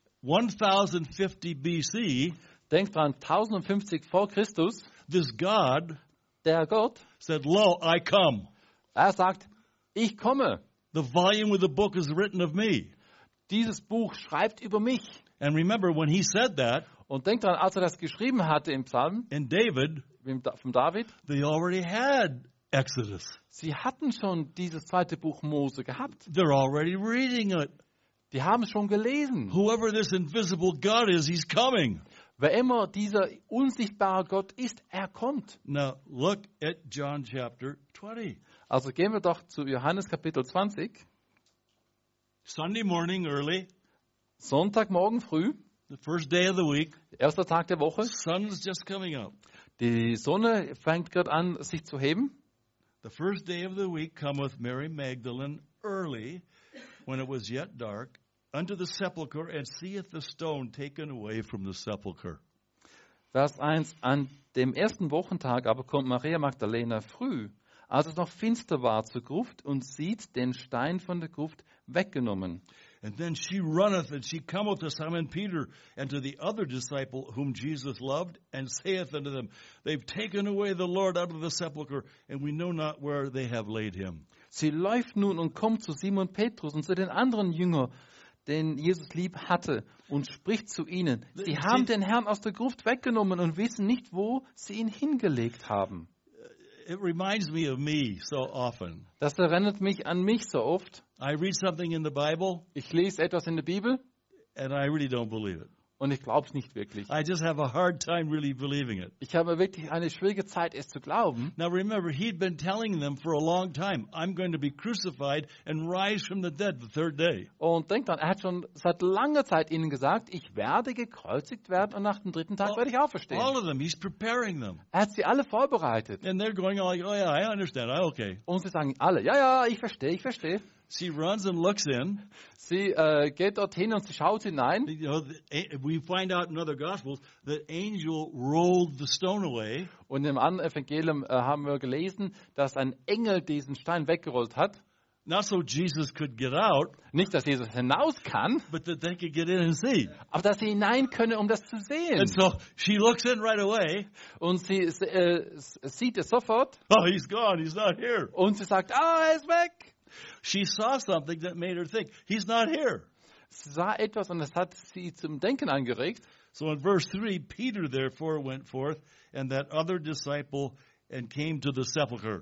1050 BC, denkt dran, 1050 vor Christus, this God der Gott, said, lo, I come. er sagt, ich komme. The volume of the book is written of me. Dieses Buch schreibt über mich. And remember, when he said that, Und denkt dran, als er das geschrieben hatte im Psalm, And David, von David, they already had Exodus. sie hatten schon dieses zweite Buch Mose gehabt. They're already reading it. Die haben es schon gelesen. Whoever this invisible God is, he's coming. Wer immer dieser unsichtbare Gott ist, er kommt. Now, look at John chapter 20. Also gehen wir doch zu Johannes Kapitel 20. Sunday morning early, Sonntagmorgen früh, the first day of the week, erster Tag der Woche. sun's just coming up. Die Sonne fängt gerade an, sich zu heben. The first day of the week cometh Mary Magdalene early, when it was yet dark, unto the sepulchre, and seeth the stone taken away from the sepulchre. Vers 1. An dem ersten Wochentag aber kommt Maria Magdalena früh, als es noch finster war, zur Gruft und sieht den Stein von der Gruft weggenommen. And then she runneth, and she cometh to Simon Peter, and to the other disciple whom Jesus loved, and saith unto them, They've taken away the Lord out of the sepulchre, and we know not where they have laid him. Sie läuft nun und kommt zu Simon Petrus und zu den anderen Jüngern, den Jesus lieb hatte, und spricht zu ihnen, sie haben den Herrn aus der Gruft weggenommen und wissen nicht, wo sie ihn hingelegt haben. It reminds me of me so often. Das erinnert mich an mich so oft. I read something in the Bible, Ich lese etwas in der Bibel and I really don't believe it. und ich glaube es nicht wirklich. I just have a hard time really believing it. Ich habe wirklich eine schwierige Zeit, es zu glauben. Now remember, he'd been telling them for a long time, I'm going to be crucified and rise from the dead the third day. Und denkt dran, er hat schon seit langer Zeit ihnen gesagt, ich werde gekreuzigt werden und nach dem dritten Tag werde ich auferstehen. All of them, he's preparing them. Er hat sie alle vorbereitet. And they're going like, oh yeah, I understand, okay. Und sie sagen alle, ja, ich verstehe. She runs and looks in. Sie geht dorthin und sie schaut hinein. You know, we find out in other Gospels that angel rolled the stone away. Und im anderen Evangelium haben wir gelesen, dass ein Engel diesen Stein weggerollt hat. Not so Jesus could get out, Nicht, dass Jesus hinaus kann, but that they could get in and see. aber dass sie hinein können, um das zu sehen. And so she looks in right away. Und sie sieht es sofort Oh, he's gone. He's not here. und sie sagt, er ist weg. She saw something that made her think, he's not here. Sie sah etwas und das hat sie zum Denken angeregt. So in verse 3, Peter therefore went forth, and that other disciple, and came to the sepulchre.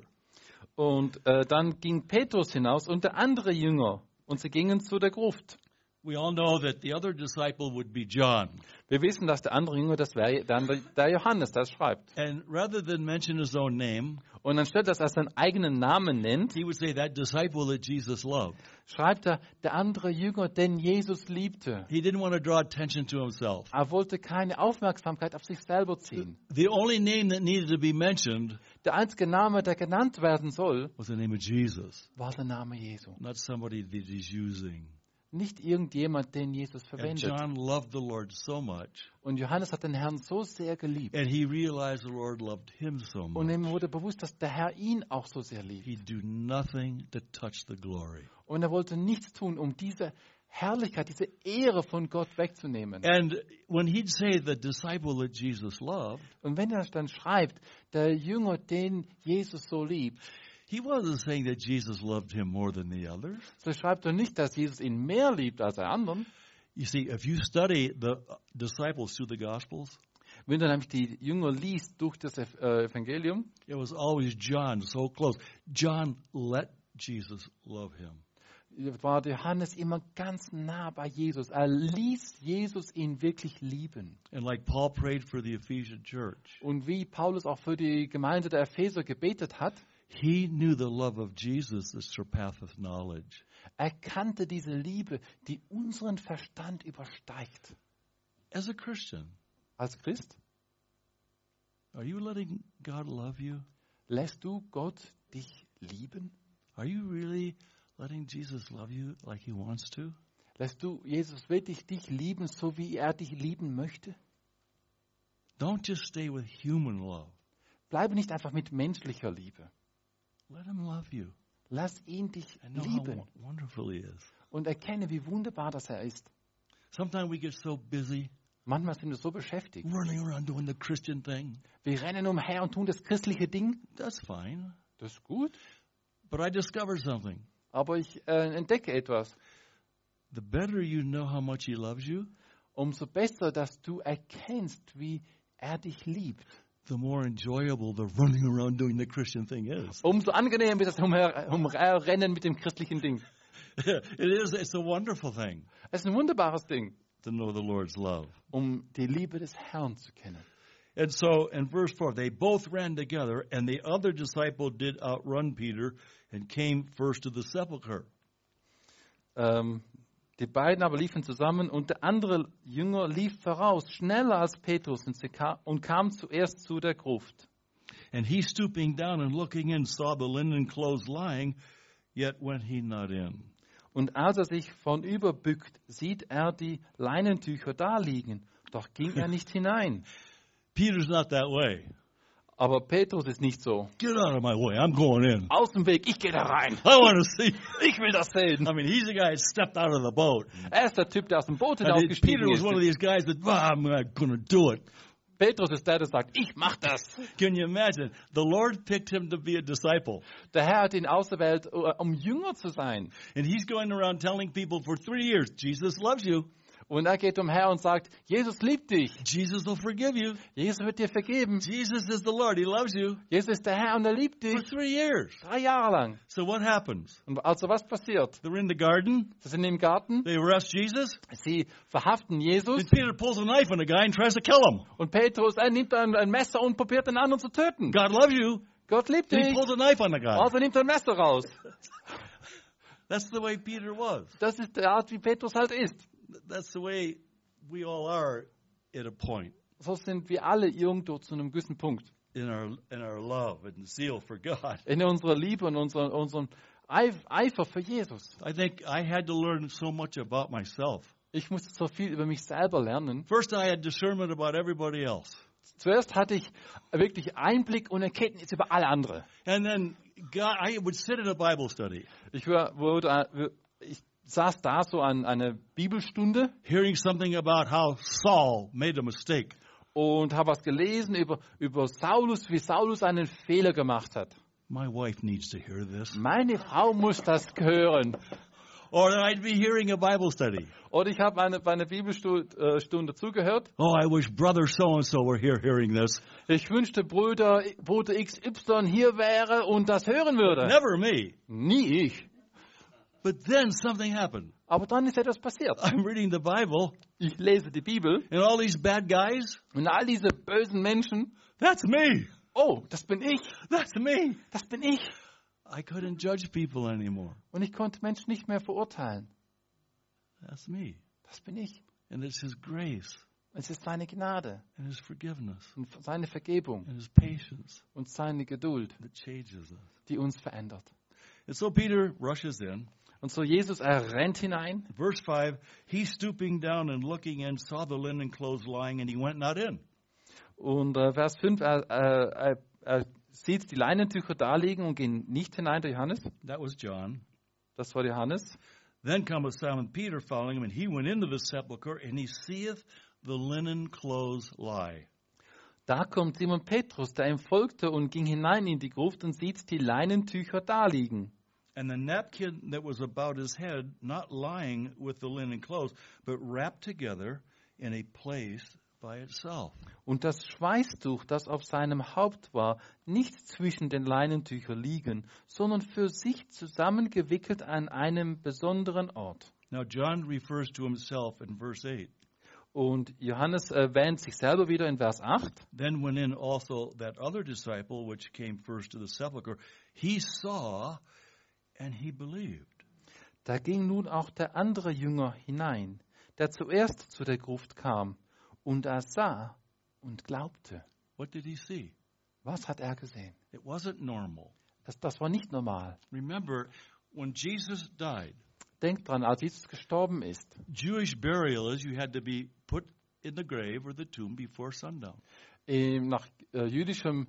Und dann ging Petrus hinaus und der andere Jünger und sie gingen zu der Gruft. We all know that the other disciple would be John. Wir wissen, dass der andere Jünger, das wäre der Johannes, das schreibt. And rather than mention his own name, Und anstatt dass er seinen eigenen Namen nennt, he would say that disciple that Jesus loved. schreibt er, der andere Jünger, den Jesus liebte. He didn't want to draw attention to himself. Er wollte keine Aufmerksamkeit auf sich selber ziehen. The only name that needed to be mentioned Der einzige Name, der genannt werden soll, was the name of Jesus, war der Name Jesu. not somebody that he's using. Nicht irgendjemand, den Jesus And verwendet. John loved the Lord so much, Und Johannes hat den Herrn so sehr geliebt. and he realized the Lord loved him so Und much. ihm wurde bewusst, dass der Herr ihn auch so sehr liebt. He'd do nothing to touch the glory. Und er wollte nichts tun, um diese Herrlichkeit, diese Ehre von Gott wegzunehmen. And when he'd say the disciple that Jesus loved, Und wenn er dann schreibt, der Jünger, den Jesus so liebt, he wasn't saying that Jesus loved him more than the others. so schreibt er nicht, dass Jesus ihn mehr liebt als die anderen. You see, if you study the disciples through the Gospels, Wenn du nämlich die Jünger liest durch das Evangelium, it was always John so close. John let Jesus love him. war Johannes immer ganz nah bei Jesus. Er ließ Jesus ihn wirklich lieben. And like Paul prayed for the Ephesian church, Und wie Paulus auch für die Gemeinde der Epheser gebetet hat, he knew the love of Jesus that surpasseth knowledge. er kannte diese Liebe, die unseren Verstand übersteigt. As a Christian, Als Christ are you letting God love you? lässt du Gott dich lieben? Are you really letting Jesus love you like he wants to? Lässt du Jesus wirklich dich lieben, so wie er dich lieben möchte? Don't just stay with human love. Bleibe nicht einfach mit menschlicher Liebe. Let him love you. Lass ihn dich And know lieben how wonderful he is. und erkenne, wie wunderbar das er ist. Sometimes we get so busy Manchmal sind wir so beschäftigt. running around doing the Christian thing. Wir rennen umher und tun das christliche Ding. That's fine. Das ist gut. But I discovered something. Aber ich entdecke etwas. The better you know how much he loves you, umso besser, dass du erkennst, wie er dich liebt. the more enjoyable the running around doing the Christian thing is. Umso angenehmer wird das Umherrennen mit dem christlichen Ding. It's a wonderful thing Es ist ein wunderbares Ding, to know the Lord's love. die Liebe des Herrn zu kennen. And so in verse 4, they both ran together, and the other disciple did outrun Peter and came first to the sepulchre. Die beiden aber liefen zusammen und der andere Jünger lief voraus, schneller als Petrus und kam zuerst zu der Gruft. And he, stooping down and looking in, saw the linen clothes lying, yet went he not in. Und als er sich vornüber bückt, sieht er die Leinentücher da liegen, doch ging er nicht hinein. Peter's not that way. Aber Petrus ist nicht so. Get out of my way, I'm going in. Aus dem Weg, ich gehe da rein. I want to see. Ich will das sehen. I mean, he's the guy that stepped out of the boat. Er ist der Typ, der aus dem Boot Peter hinausgestiegen was one of ist. these guys that, I'm not going to do it. Petrus ist der sagt, ich mach das. Can you imagine? The Lord picked him to be a disciple. Der Herr hat ihn auserwählt, um Jünger zu sein. And he's going around telling people for 3 years, Jesus loves you. Und er geht umher und sagt, Jesus liebt dich. Jesus will forgive you. Jesus wird dir vergeben. Jesus is the Lord. He loves you. Jesus ist der Herr und er liebt For dich. 3 years. 3 Jahre lang. So what happens? Und also was passiert? They're in the garden. Sie sind im Garten, They arrest Jesus. sie verhaften Jesus And Peter pulls a knife on the guy and tries to kill him. und Petrus nimmt ein Messer und probiert den anderen zu töten. God loves you. Gott liebt And he dich. pulls a knife on the guy. Also nimmt er ein Messer raus. That's the way Peter was. Das ist die Art, wie Petrus halt ist. That's the way we all are at a point So sind wir alle irgendwo zu einem gewissen Punkt. in our love and zeal for God. In unserer Liebe und unserem Eifer für Jesus. I think I had to learn so much about myself. Ich musste so viel über mich selber lernen. First, I had discernment about everybody else. Zuerst hatte ich wirklich Einblick und Erkenntnis über alle anderen. And then I would sit in a Bible study, Ich saß da so an einer Bibelstunde hearing something about how Saul made a mistake. und habe was gelesen über Saulus, wie Saulus einen Fehler gemacht hat. My wife needs to hear this. Meine Frau muss das hören. Or I'd be hearing a Bible study. Und ich habe bei einer Bibelstunde zugehört. Oh, I wish brother so-and-so were here hearing this. Ich wünschte, Bruder XY hier wäre und das hören würde. Never me. Nie ich. But then something happened. Aber dann ist etwas passiert. I'm reading the Bible, Ich lese die Bibel and all these bad guys, und all diese bösen Menschen, that's me. oh, das bin ich, That's me. das bin ich. I couldn't judge people anymore. Und ich konnte Menschen nicht mehr verurteilen. That's me. Das bin ich. And it's His grace Es ist seine Gnade and His forgiveness und seine Vergebung and His patience und seine Geduld, that changes us. die uns verändert. And so Peter rushes in. Und so Jesus, er rennt hinein. Verse 5, he stooping down and looking in, saw the linen clothes lying, and he went not in. Und Vers 5, er sieht die Leinentücher da liegen und geht nicht hinein, der Johannes. That was John. Das war Johannes. Then cometh Simon Peter following him, and he went into the sepulchre, and he seeth the linen clothes lie. Da kommt Simon Petrus, der ihm folgte und ging hinein in die Gruft und sieht die Leinentücher da liegen. And the napkin that was about his head, not lying with the linen clothes, but wrapped together in a place by itself. Und das Schweißtuch, das auf seinem Haupt war, nicht zwischen den Leinentüchern liegen, sondern für sich zusammengewickelt an einem besonderen Ort. Now John refers to himself in verse 8. Und Johannes erwähnt sich selber wieder in Vers 8. Then went in also that other disciple which came first to the sepulchre. He saw and he believed. Da ging nun auch der andere Jünger hinein, der zuerst zu der Gruft kam, und er sah und glaubte. What did he see? Was hat er gesehen? It wasn't normal. Das war nicht normal. Remember, when Jesus died, Denkt dran, als Jesus gestorben ist, Jewish burial is you had to be put in the grave or the tomb before sundown. nach jüdischem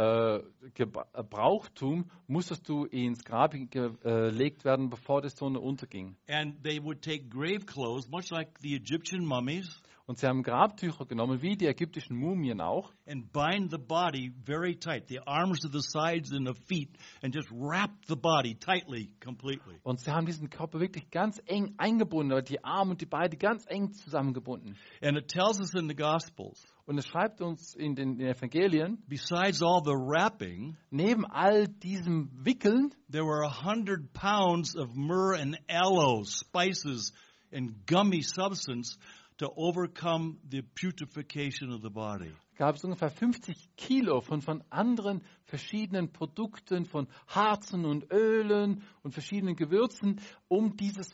Brauchtum musstest du ins Grab gelegt werden, bevor die Sonne unterging. And they would take grave clothes, much like the Egyptian mummies, Und sie haben Grabtücher genommen, wie die ägyptischen Mumien auch, and bind the body very tight, the arms to the sides and the feet, and just wrap the body tightly, completely. und sie haben diesen Körper wirklich ganz eng eingebunden, die Arme und die Beine ganz eng zusammengebunden. And it tells us in the Gospels, Und es schreibt uns in den Evangelien, besides all the wrapping, neben all diesem Wickeln, there were 100 pounds of myrrh and aloes, spices, and gummy substance to overcome the putrefaction of the body. gab es ungefähr 50 Kilo von anderen verschiedenen Produkten, von Harzen und Ölen und verschiedenen Gewürzen, um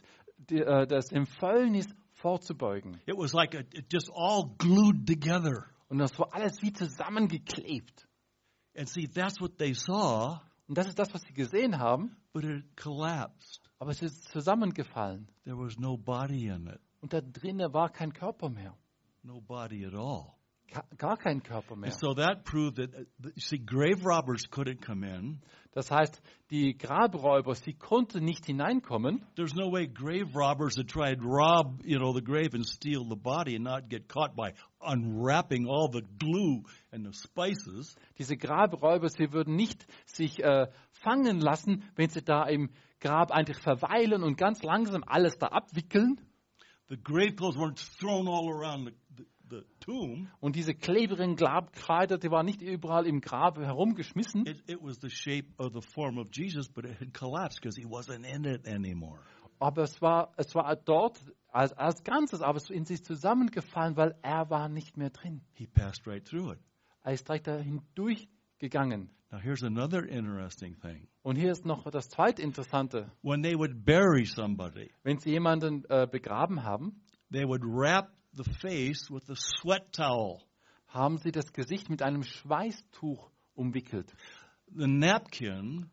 das Empfäulnis vorzubeugen. It was like it just all glued together. Und das war alles wie zusammengeklebt. And see, that's what they saw, Und das ist das, was sie gesehen haben, but it collapsed. aber es ist zusammengefallen. There was no body in it, Und da drinnen war kein Körper mehr. no body at all. Gar kein Körper mehr. And so that proved that, you see, grave robbers couldn't come in. Das heißt, die Grabräuber, sie konnten nicht hineinkommen. There's no way grave robbers would try to rob, the grave and steal the body and not get caught by unwrapping all the glue and the spices. Diese Grabräuber, sie würden nicht sich fangen lassen, wenn sie da im Grab eigentlich verweilen und ganz langsam alles da abwickeln. The grave clothes weren't thrown all around the tomb. Und diese klebrigen Grabkleider, die waren nicht überall im Grab herumgeschmissen. It was the shape of the form of Jesus, but it had collapsed because he wasn't in it anymore. Aber es war dort als Ganzes, aber es ist in sich zusammengefallen, weil er war nicht mehr drin. He passed right through it. Er ist direkt da hindurchgegangen. Now here's another interesting thing. Und hier ist noch das zweite Interessante. When they would bury somebody, Wenn sie jemanden begraben haben, they would wrap the face with a sweat towel. haben sie das Gesicht mit einem Schweißtuch umwickelt. The napkin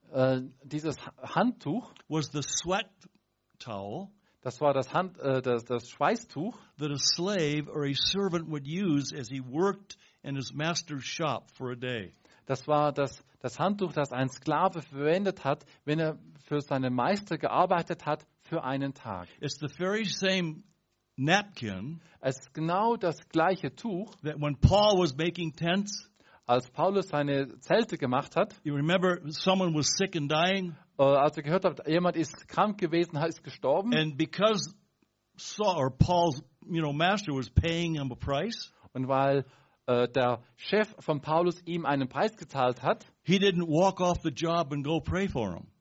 Dieses Handtuch, was the sweat towel das war das Schweißtuch, that a slave or a servant would use as he worked in his master's shop for a day. das war das Handtuch, das ein Sklave verwendet hat, wenn er für seinen Meister gearbeitet hat für einen Tag. It's the very same napkin Es ist genau das gleiche Tuch, that when Paul was making tents, als Paulus seine Zelte gemacht hat, you remember someone was sick and dying, als er gehört hat, jemand ist krank gewesen, ist gestorben. and because Paul's master was paying him a price, Und weil der Chef von Paulus ihm einen Preis gezahlt hat, he didn't walk off the job and go pray for him.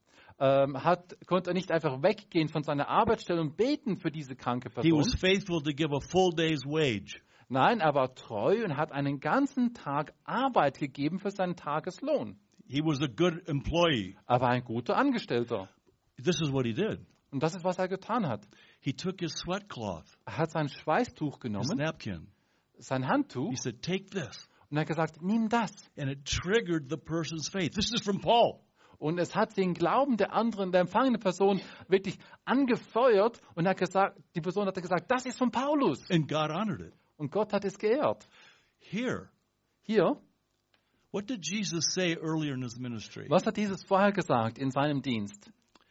konnte er nicht einfach weggehen von seiner Arbeitsstelle und beten für diese kranke He Person. was faithful to give a full day's wage. Nein, er war treu und hat einen ganzen Tag Arbeit gegeben für seinen Tageslohn. He was a good employee. Er war ein guter Angestellter. This is what he did. Und das ist, was er getan hat. He took his sweat cloth, Er hat sein Schweißtuch his genommen, napkin. sein Handtuch, He said, take this. und er hat gesagt, nimm das. And it triggered the person's faith. This is from Paul. Und es hat den Glauben der empfangenen Person wirklich angefeuert und die Person hat gesagt, das ist von Paulus. And God honored it. Und Gott hat es geehrt. Here, Hier, what did Jesus say earlier in his ministry? was hat Jesus vorher gesagt in seinem Dienst?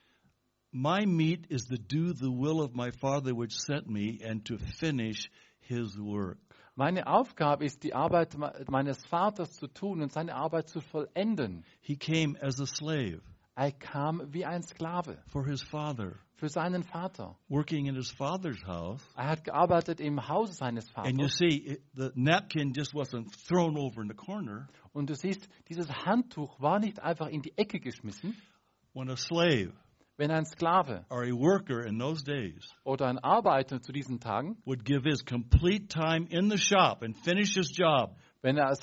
My meat is to do the will of my Father which sent me and to finish his work. Meine Aufgabe ist, die Arbeit meines Vaters zu tun und seine Arbeit zu vollenden. He came as a slave Er kam wie ein Sklave for his father, für seinen Vater. working in his father's house. Er hat gearbeitet im Hause seines And you Vaters. see, the napkin just wasn't thrown over in the corner. Und du siehst, dieses Handtuch war nicht einfach in die Ecke geschmissen. When a slave Wenn ein Sklave or a worker in those days oder ein Arbeiter zu diesen Tagen, would give his complete time in the shop and finish his job, wenn er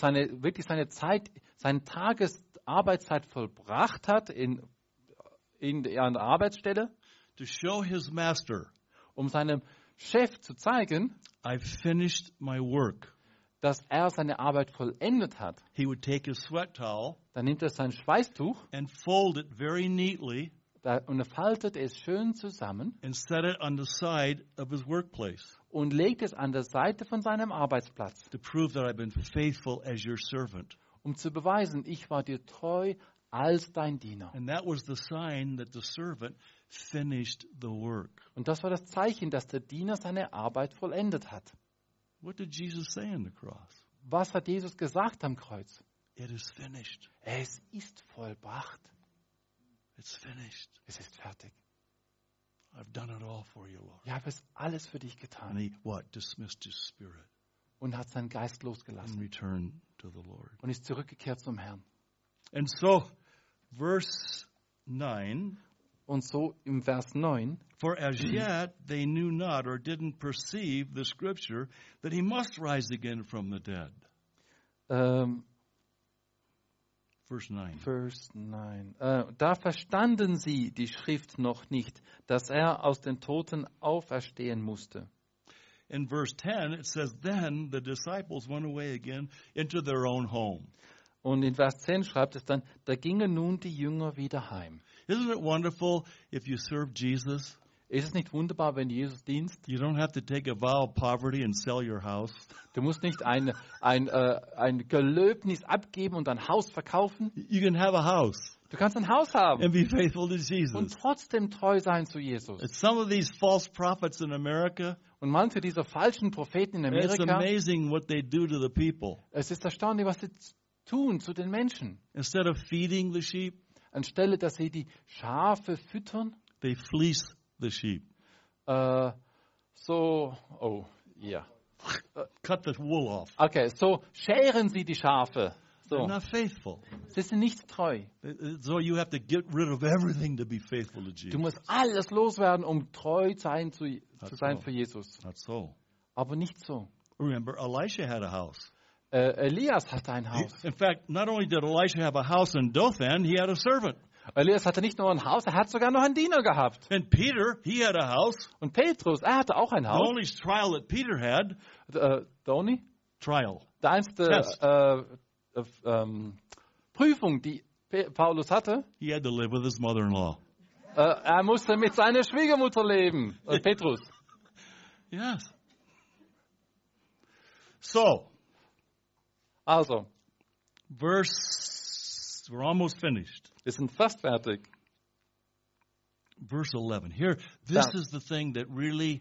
seine Tagesarbeitszeit vollbracht hat in einer Arbeitsstelle, to show his master, um seinem Chef zu zeigen, I've finished my work, dass er seine Arbeit vollendet hat, he would take his sweat towel dann nimmt er sein Schweißtuch and fold it very neatly und er faltet es schön zusammen and set it on the side of his workplace und legt es an der Seite von seinem Arbeitsplatz, to prove that I've been faithful as your servant. um zu beweisen, ich war dir treu als dein Diener. And that was the sign that the servant finished the work. Und das war das Zeichen, dass der Diener seine Arbeit vollendet hat. What did Jesus say on the cross? Was hat Jesus gesagt am Kreuz? It is finished. Es ist vollbracht. It's finished. Es ist fertig. I've done it all for you, Lord. Ich habe es alles für dich And getan. he, what? Dismissed his spirit Und hat seinen Geist and losgelassen returned to the Lord. und ist zurückgekehrt zum Herrn. And so, verse 9, Und so im Vers 9, for as yet they knew not or didn't perceive the scripture that he must rise again from the dead. Verse 9. Vers 9. Da verstanden sie die Schrift noch nicht, dass er aus den Toten auferstehen musste. In verse 10, it says, then the disciples went away again into their own home. Und in Vers 10 schreibt es dann, da gingen nun die Jünger wieder heim. Isn't it wonderful if you serve Jesus? Ist es nicht wunderbar, wenn Jesus dienst? You don't have to take a vow of poverty and sell your house. Du musst nicht ein Gelöbnis abgeben und ein Haus verkaufen. You can have a house Du kannst ein Haus haben and be faithful to und Jesus. trotzdem treu sein zu Jesus. And some of these false prophets in America, Und manche dieser falschen Propheten in it's Amerika, amazing what they do to the people. es ist erstaunlich, was sie tun zu den Menschen. Instead of feeding the sheep, Anstelle, dass sie die Schafe füttern, they fleece the sheep. ja. Cut the wool off. Okay, so scheren sie die Schafe. They're So, not faithful. sie sind nicht treu. So you have to get rid of everything to be faithful to Du Jesus. musst alles loswerden, um treu sein zu sein so. für Jesus. Not so. Aber nicht so. Remember, Elisha had a house. Elias hatte ein Haus. In fact, not only did Elisha have a house in Dothan, he had a servant. Elias hatte nicht nur ein Haus, er hat sogar noch einen Diener gehabt. And Peter, he had a house. Und Petrus, er hatte auch ein The Haus. only trial that Peter had, Tony? trial. Der einzige Test. Prüfung, die Paulus hatte, He had to live with his mother-in-law. er musste mit seiner Schwiegermutter leben. Petrus. Yes. So, Also, we're almost finished. wir sind fast fertig. Verse 11. Here, this Yeah. is the thing that really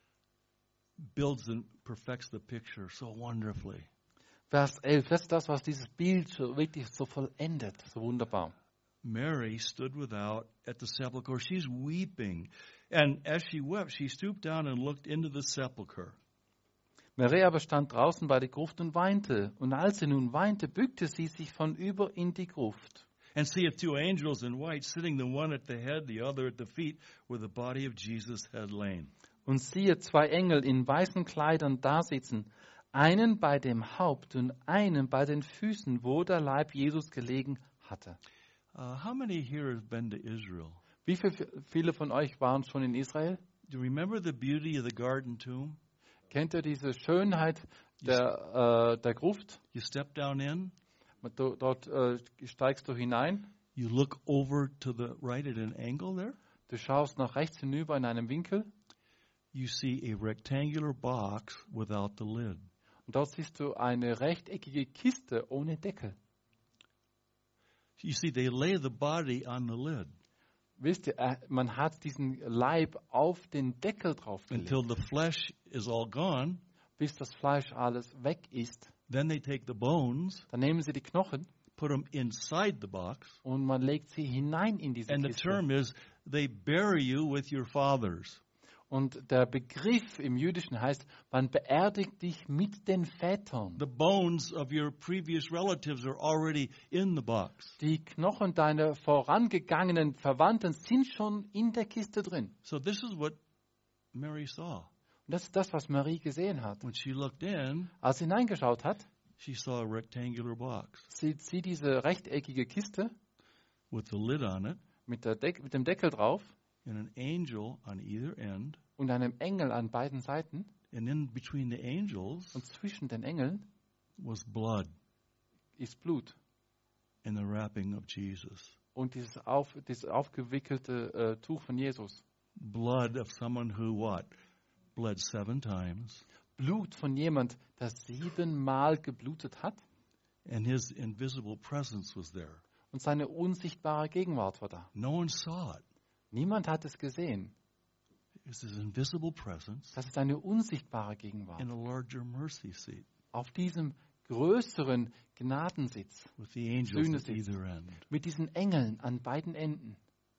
builds and perfects the picture so wonderfully. Vers 11, das ist das, was dieses Bild so wirklich so vollendet, so wunderbar. Mary stood without at the sepulchre. She's weeping. And as she wept, she stooped down and looked into the sepulchre. Maria aber stand draußen bei der Gruft und weinte. Und als sie nun weinte, bückte sie sich vornüber in die Gruft. And seeth two angels in white, sitting the one at the head, the other at the feet, where the body of Jesus had lain. Und siehe, zwei Engel in weißen Kleidern dasitzen, einen bei dem Haupt und einen bei den Füßen, wo der Leib Jesus gelegen hatte. How many here have been to Israel? Wie viele von euch waren schon in Israel? Do you remember the beauty of the garden tomb? Kennt ihr diese Schönheit der Gruft? You step down in, Dort steigst du hinein, you look over to the right at an angle there. du schaust nach rechts hinüber in einem Winkel You see a rectangular box without the lid. und dort siehst du eine rechteckige Kiste ohne Deckel. You see, they lay the body on the lid Wisst ihr, man hat diesen Leib auf den Deckel draufgelegt, until the flesh is all gone. bis das Fleisch alles weg ist. Then they take the bones, Dann nehmen sie die Knochen put them inside the box, und man legt sie hinein in diese and the Kiste. term is they bury you with your fathers. Und der Begriff im Jüdischen heißt, man beerdigt dich mit den Vätern. The bones of your previous relatives are already in the box. Die Knochen deiner vorangegangenen Verwandten sind schon in der Kiste drin. So this is what Mary saw. Und das ist das, was Marie gesehen hat. When she looked in, Als sie hineingeschaut hat, she saw a rectangular box sieht sie diese rechteckige Kiste with the lid on it mit dem Deckel drauf and an angel on either end. und einem Engel an beiden Seiten. And in between the angels Und zwischen den Engeln was blood ist Blut. in the wrapping of Jesus. Und dieses aufgewickelte Tuch von Jesus. Blood of someone who what? Bled 7 times. Blut von jemand, der 7-mal geblutet hat. And his invisible presence was there. Und seine unsichtbare Gegenwart war da. No one saw it. Niemand hat es gesehen. is His invisible presence Das ist eine unsichtbare Gegenwart. in a larger mercy seat Auf diesem größeren Gnadensitz with the angels at Sühnesitz. either end. mit diesen Engeln an beiden Enden.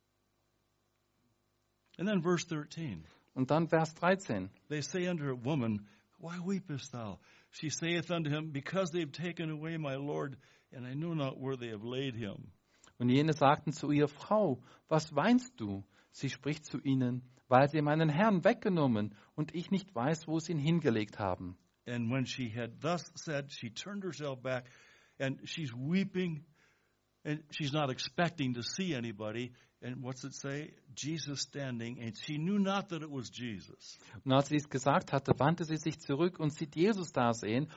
And then verse 13. Und dann Vers 13. They say unto her, Woman, why weepest thou? She saith unto him, Because they have taken away my Lord, and I know not where they have laid him. Und jene sagten zu ihr, Frau, was weinst du? Sie spricht zu ihnen, weil sie meinen Herrn weggenommen und ich nicht weiß, wo sie ihn hingelegt haben. And when she had thus said, she turned herself back, and she's weeping, and she's not expecting to see anybody. And what's it say? Jesus standing, and she knew not that it was Jesus. Und als sie es gesagt hatte, wandte sie sich zurück und sieht Jesus da stehen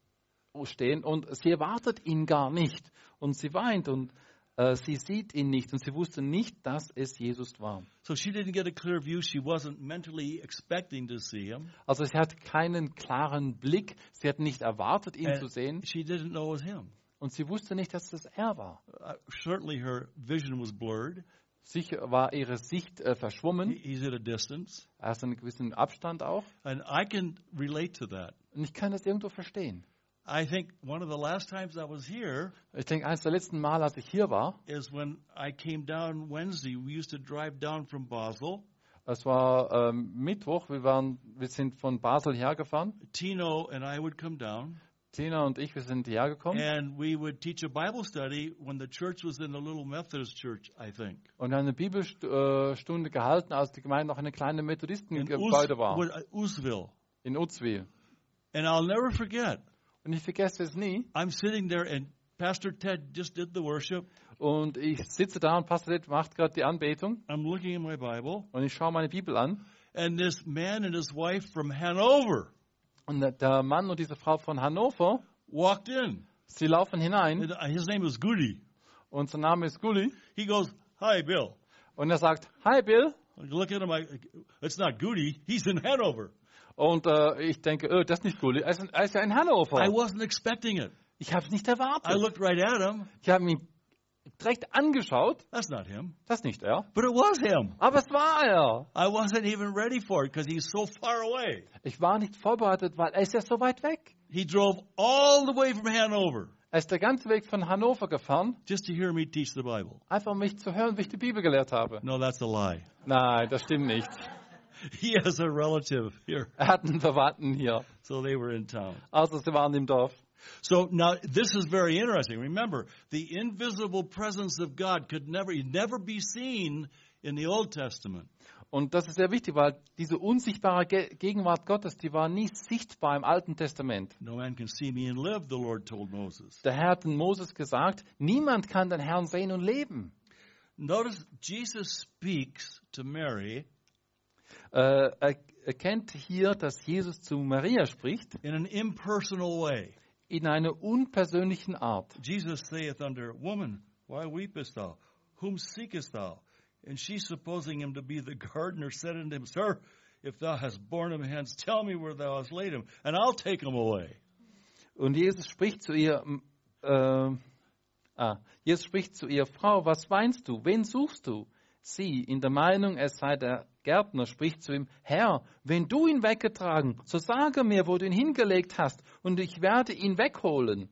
und sie erwartet ihn gar nicht. Und sie weint und sie sieht ihn nicht und sie wusste nicht, dass es Jesus war. So she didn't get a clear view. She wasn't mentally expecting to see him. Also sie hat keinen klaren Blick, sie hat nicht erwartet, ihn zu sehen She didn't know it was him. und sie wusste nicht, dass es er war. Certainly her vision was blurred. Sicher war ihre Sicht verschwommen, He's at a distance. also einen gewissen Abstand auch. And I can relate to that. Und ich kann das irgendwo verstehen. I think one of the last times I was here Ich denke, eines der letzten Mal, als ich hier war, is when I came down Wednesday. We used to drive down from Basel. es war Mittwoch, wir sind von Basel hergefahren. Tino and I would come down, Tina und ich, wir sind hierher gekommen and we would teach a Bible study when the church was in a little Methodist church, I think. und eine Bibelstunde gehalten, als die Gemeinde noch eine kleine Methodistengebäude war, Ousville. in Uzwil. And I'll never forget, Und ich vergesse es nie. I'm sitting there and Pastor Ted just did the worship. Und ich sitze da und Pastor Ted macht gerade die Anbetung I'm looking in my Bible, und ich schaue meine Bibel an. and this man and his wife from Hanover Und der Mann und diese Frau von Hannover, walked in. sie laufen hinein His name is Goody. und sein Name ist Gulli. He goes, "Hi, Bill." Und er sagt, hi Bill. I look at him, it's not Goody. He's in Hanover. Und ich denke, das ist nicht Gulli, er ist ja in Hannover. I wasn't expecting it. Ich habe es nicht I erwartet. looked right at him. Ich habe ihn direkt angeschaut. That's not him. Das ist nicht er. But it was him. Aber es war er. I wasn't even ready for it because he's so far away. Ich war nicht vorbereitet, weil er ist ja so weit weg. He drove all the way from Hanover Er ist der ganze Weg von Hannover gefahren, just to hear me teach the Bible. einfach um mich zu hören, wie ich die Bibel gelehrt habe. No, that's a lie. Nein, das stimmt nicht. He has a relative here. Er hat einen Verwandten hier. So they were in town. Also sie waren im Dorf. So now this is very interesting. Remember, the invisible presence of God could never be seen in the Old Testament. Und das ist sehr wichtig, weil diese unsichtbare Gegenwart Gottes, die war nie sichtbar im Alten Testament. No man can see me and live, the Lord told Moses. Der Herr hat Moses gesagt, niemand kann den Herrn sehen und leben. Notice Jesus speaks to Mary Er erkennt hier, dass Jesus zu Maria spricht, in an impersonal way. in einer unpersönlichen Art. Jesus saith unto her, Woman, why weepest thou? Whom seekest thou? And she, supposing him to be the gardener, said unto him, Sir, if thou hast borne him hence, tell me where thou hast laid him, and I'll take him away. Und Jesus spricht zu ihr, Frau, was weinst du? Wen suchst du? Sie, in der Meinung, es sei der Gärtner, spricht zu ihm, Herr, wenn du ihn weggetragen, so sage mir, wo du ihn hingelegt hast, und ich werde ihn wegholen.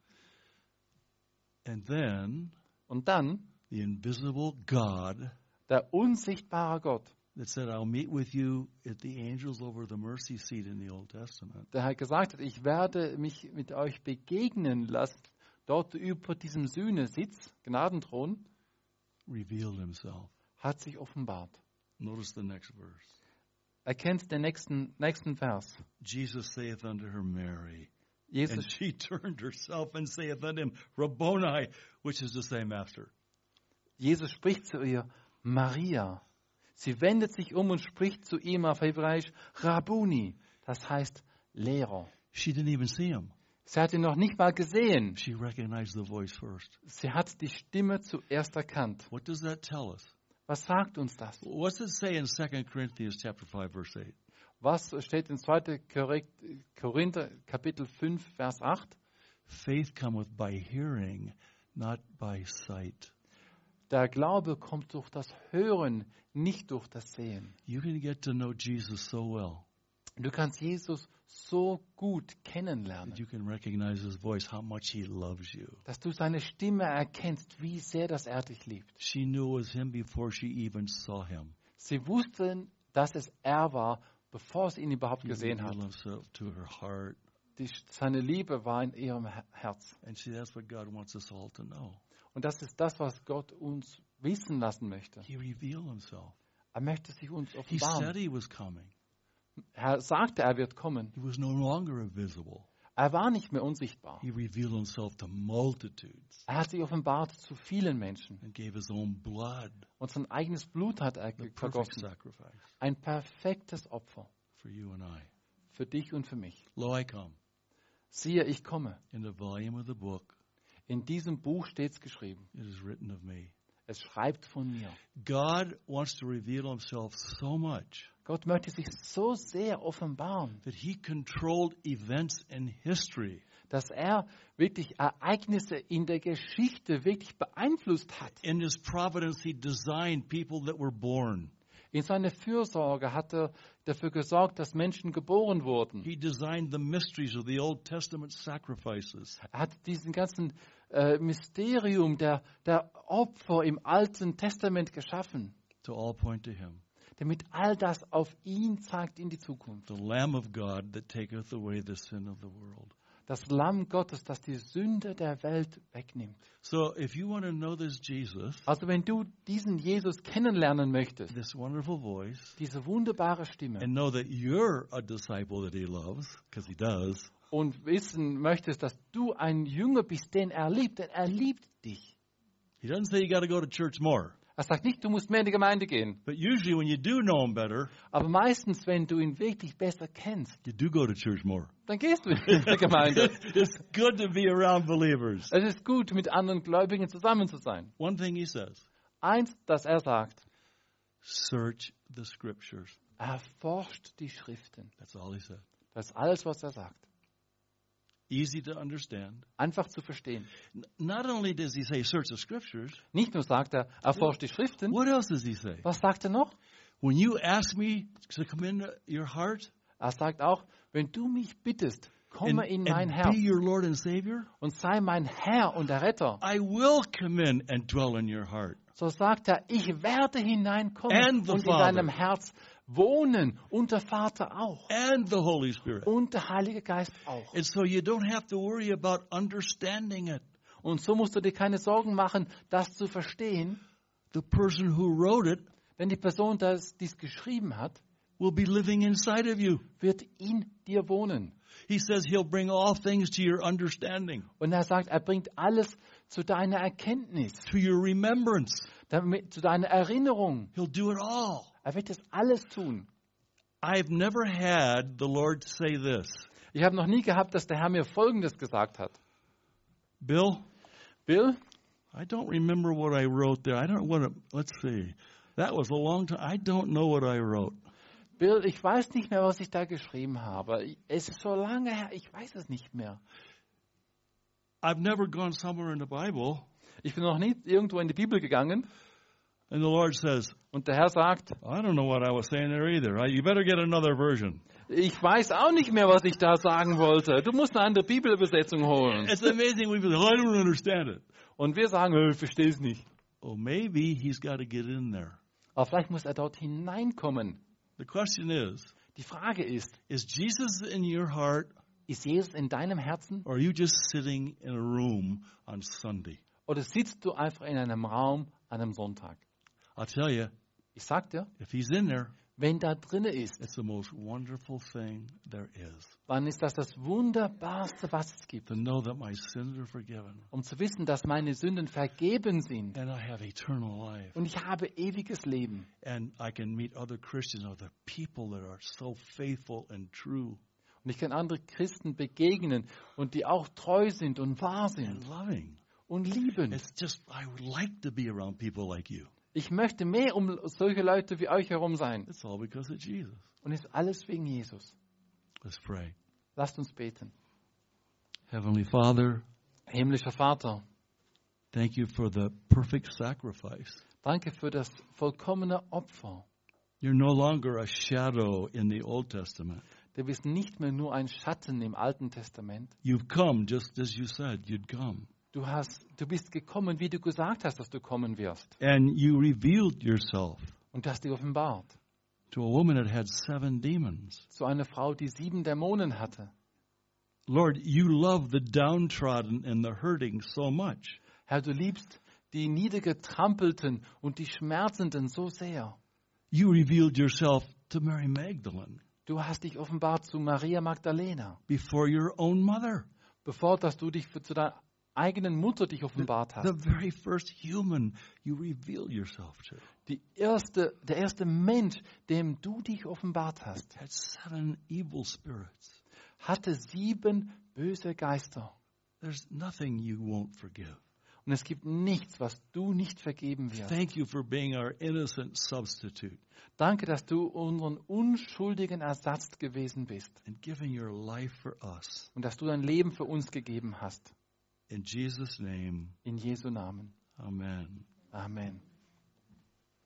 And then Und dann the invisible God der unsichtbare Gott, that said, I'll meet with you at the angels over the mercy seat in the Old Testament, der halt gesagt hat, ich werde mich mit euch begegnen lassen, dort über diesem Sühnesitz, Gnadenthron, revealed himself. hat sich offenbart. Notice the next verse. Erkennt den nächsten Vers. Jesus saith unto her, Mary. Jesus, And she turned herself and saith unto him, Rabboni, which is to say, Master. Jesus spricht zu ihr, Maria. Sie wendet sich um und spricht zu ihm auf Hebräisch, Rabbuni, das heißt Lehrer. She didn't even see him. Sie hat ihn noch nicht mal gesehen. She recognized the voice first. Sie hat die Stimme zuerst erkannt. What does that tell us? Was sagt uns das? What's it say in 2 Corinthians chapter 5, verse 8? Was steht in 2. Korinther Kapitel 5, Vers 8? Faith cometh by hearing, not by sight. Der Glaube kommt durch das Hören, nicht durch das Sehen. You can get to know Jesus so well Du kannst Jesus so gut kennenlernen, that you can recognize his voice, how much he loves you. dass du seine Stimme erkennst, wie sehr das er dich liebt. She knew it was him before she even saw him. Sie wussten, dass es er war, bevor sie ihn überhaupt He gesehen hat. revealed himself to her heart. Seine Liebe war in ihrem Herz. And see, that's what God wants us all to know. Und das ist das, was Gott uns wissen lassen möchte. He revealed himself. Er möchte sich uns He said offenbaren. he was coming. Er sagte, er wird kommen. He was no longer invisible. Er war nicht mehr unsichtbar. He revealed himself to multitudes Er hat sich offenbart zu vielen Menschen. and gave his own blood, Und sein eigenes Blut hat er the perfect vergossen. sacrifice Ein perfektes Opfer for you and I. für dich und für mich. Lo, I come. Siehe, ich komme. In the volume of the book, In diesem Buch steht es geschrieben. it is written of me. Es schreibt von mir. God wants to reveal himself so much Gott möchte sich so sehr offenbaren, that he controlled events in history dass er wirklich Ereignisse in der Geschichte wirklich beeinflusst hat. in his providence. He designed people that were born. In seiner Fürsorge hat er dafür gesorgt, dass Menschen geboren wurden. He designed the mysteries of the Old Testament sacrifices. Er hat diesen ganzen Mysterium der Opfer im Alten Testament geschaffen, To all point to him, damit all das auf ihn zeigt in die Zukunft. the Lamb of God that taketh away the sin of the world. Das Lamm Gottes, das die Sünde der Welt wegnimmt. So if you want to know this Jesus, Also wenn du diesen Jesus kennenlernen möchtest, this wonderful voice, diese wunderbare Stimme, and know that you're a disciple that he loves, because he does, und wissen möchtest, dass du ein Jünger bist, den er liebt, denn er liebt dich. he doesn't say you got to go to church more. Er sagt nicht, du musst mehr in die Gemeinde gehen. But usually when you do know him better, Aber meistens, wenn du ihn wirklich besser kennst, you do go to church more. dann gehst du in die Gemeinde. It's good to be around believers. Es ist gut, mit anderen Gläubigen zusammen zu sein. One thing he says, Eins, das er sagt, search the scriptures. erforscht die Schriften. That's all he said. Das ist alles, was er sagt. Easy to understand. Einfach zu verstehen. Not only does he say search the scriptures, Nicht nur sagt er, erforscht die Schriften. what else does he say? Was sagt er noch? When you ask me to come into your heart Er sagt auch, wenn du mich bittest, komme in mein and Herz be your Lord and Savior, und sei mein Herr und der Retter, I will come in and dwell in your heart. so sagt er, ich werde hineinkommen And the und in Father. deinem Herz wohnen und der Vater auch And the Holy Spirit. und der Heilige Geist auch. And so you don't have to worry about understanding it. Und so musst du dir keine Sorgen machen, das zu verstehen, The person who wrote it denn die Person, die dies geschrieben hat, will be living inside of you. wird in dir wohnen. He says he'll bring all things to your understanding, Und er sagt, er bringt alles zu deiner Erkenntnis, to your remembrance. zu deiner Erinnerung. He'll do it all. Er wird das alles tun. I've never had the Lord say this. Ich habe noch nie gehabt, dass der Herr mir Folgendes gesagt hat. Bill, Bill, I don't remember what I wrote there. I don't want to, let's see. That was a long time. I don't know what I wrote. Bill, ich weiß nicht mehr, was ich da geschrieben habe. Es ist so lange her, ich weiß es nicht mehr. I've never gone somewhere in the Bible Ich bin noch nie irgendwo in die Bibel gegangen and the Lord says, und der Herr sagt, I don't know what I was saying there either. You better get another version. ich weiß auch nicht mehr, was ich da sagen wollte. Du musst eine andere Bibelübersetzung holen. It's amazing. We I don't understand it. Und wir sagen, ich verstehe es nicht. Oh, maybe he's got to get in there. Aber vielleicht muss er dort hineinkommen. The question Die Frage ist, is Jesus in your heart, ist Jesus in deinem Herzen or are you just sitting in a room on Sunday? oder sitzt du einfach in einem Raum an einem Sonntag? I'll tell you, Ich sag dir, if he's in there, wenn da drinne ist, it's the most wonderful thing there is. dann ist das das Wunderbarste, was es gibt. To know that my sins are forgiven Um zu wissen, dass meine Sünden vergeben sind and I have eternal life. und ich habe ewiges Leben. And I can meet other Christians, other people that are so faithful and true Und ich kann andere Christen begegnen und die auch treu sind und wahr sind and loving. und lieben. It's just, I would like to be around people like you. Ich möchte mehr um solche Leute wie euch herum sein. It's all because of Jesus. Und es ist alles wegen Jesus. Let's pray. Lasst uns beten. Heavenly Father, Himmlischer Vater, Thank you for the perfect sacrifice. Danke für das vollkommene Opfer. You're no longer a shadow in the Old Testament. Du bist nicht mehr nur ein Schatten im Alten Testament. You've come just as you said you'd come. Du bist gekommen, wie du gesagt hast, dass du kommen wirst. And you revealed yourself Und hast dich offenbart. to a woman that had 7 demons. Zu einer Frau, die 7 Dämonen hatte. Lord, you love the downtrodden and the hurting so much. Herr, du liebst die Niedergetrampelten und die Schmerzenden so sehr. You revealed yourself to Mary Magdalene Du hast dich offenbart zu Maria Magdalena, before your own mother. bevor dass du dich zu deiner eigenen Mutter dich offenbart The hast. very first human you revealed yourself to Der erste Mensch, dem du dich offenbart hast, had 7 evil spirits. hatte 7 böse Geister. There's nothing you won't forgive. Und es gibt nichts, was du nicht vergeben wirst. Thank you for being our innocent substitute Danke, dass du unseren unschuldigen Ersatz gewesen bist and giving your life for us. und dass du dein Leben für uns gegeben hast. In Jesus' name, In Jesu Namen. amen. Amen.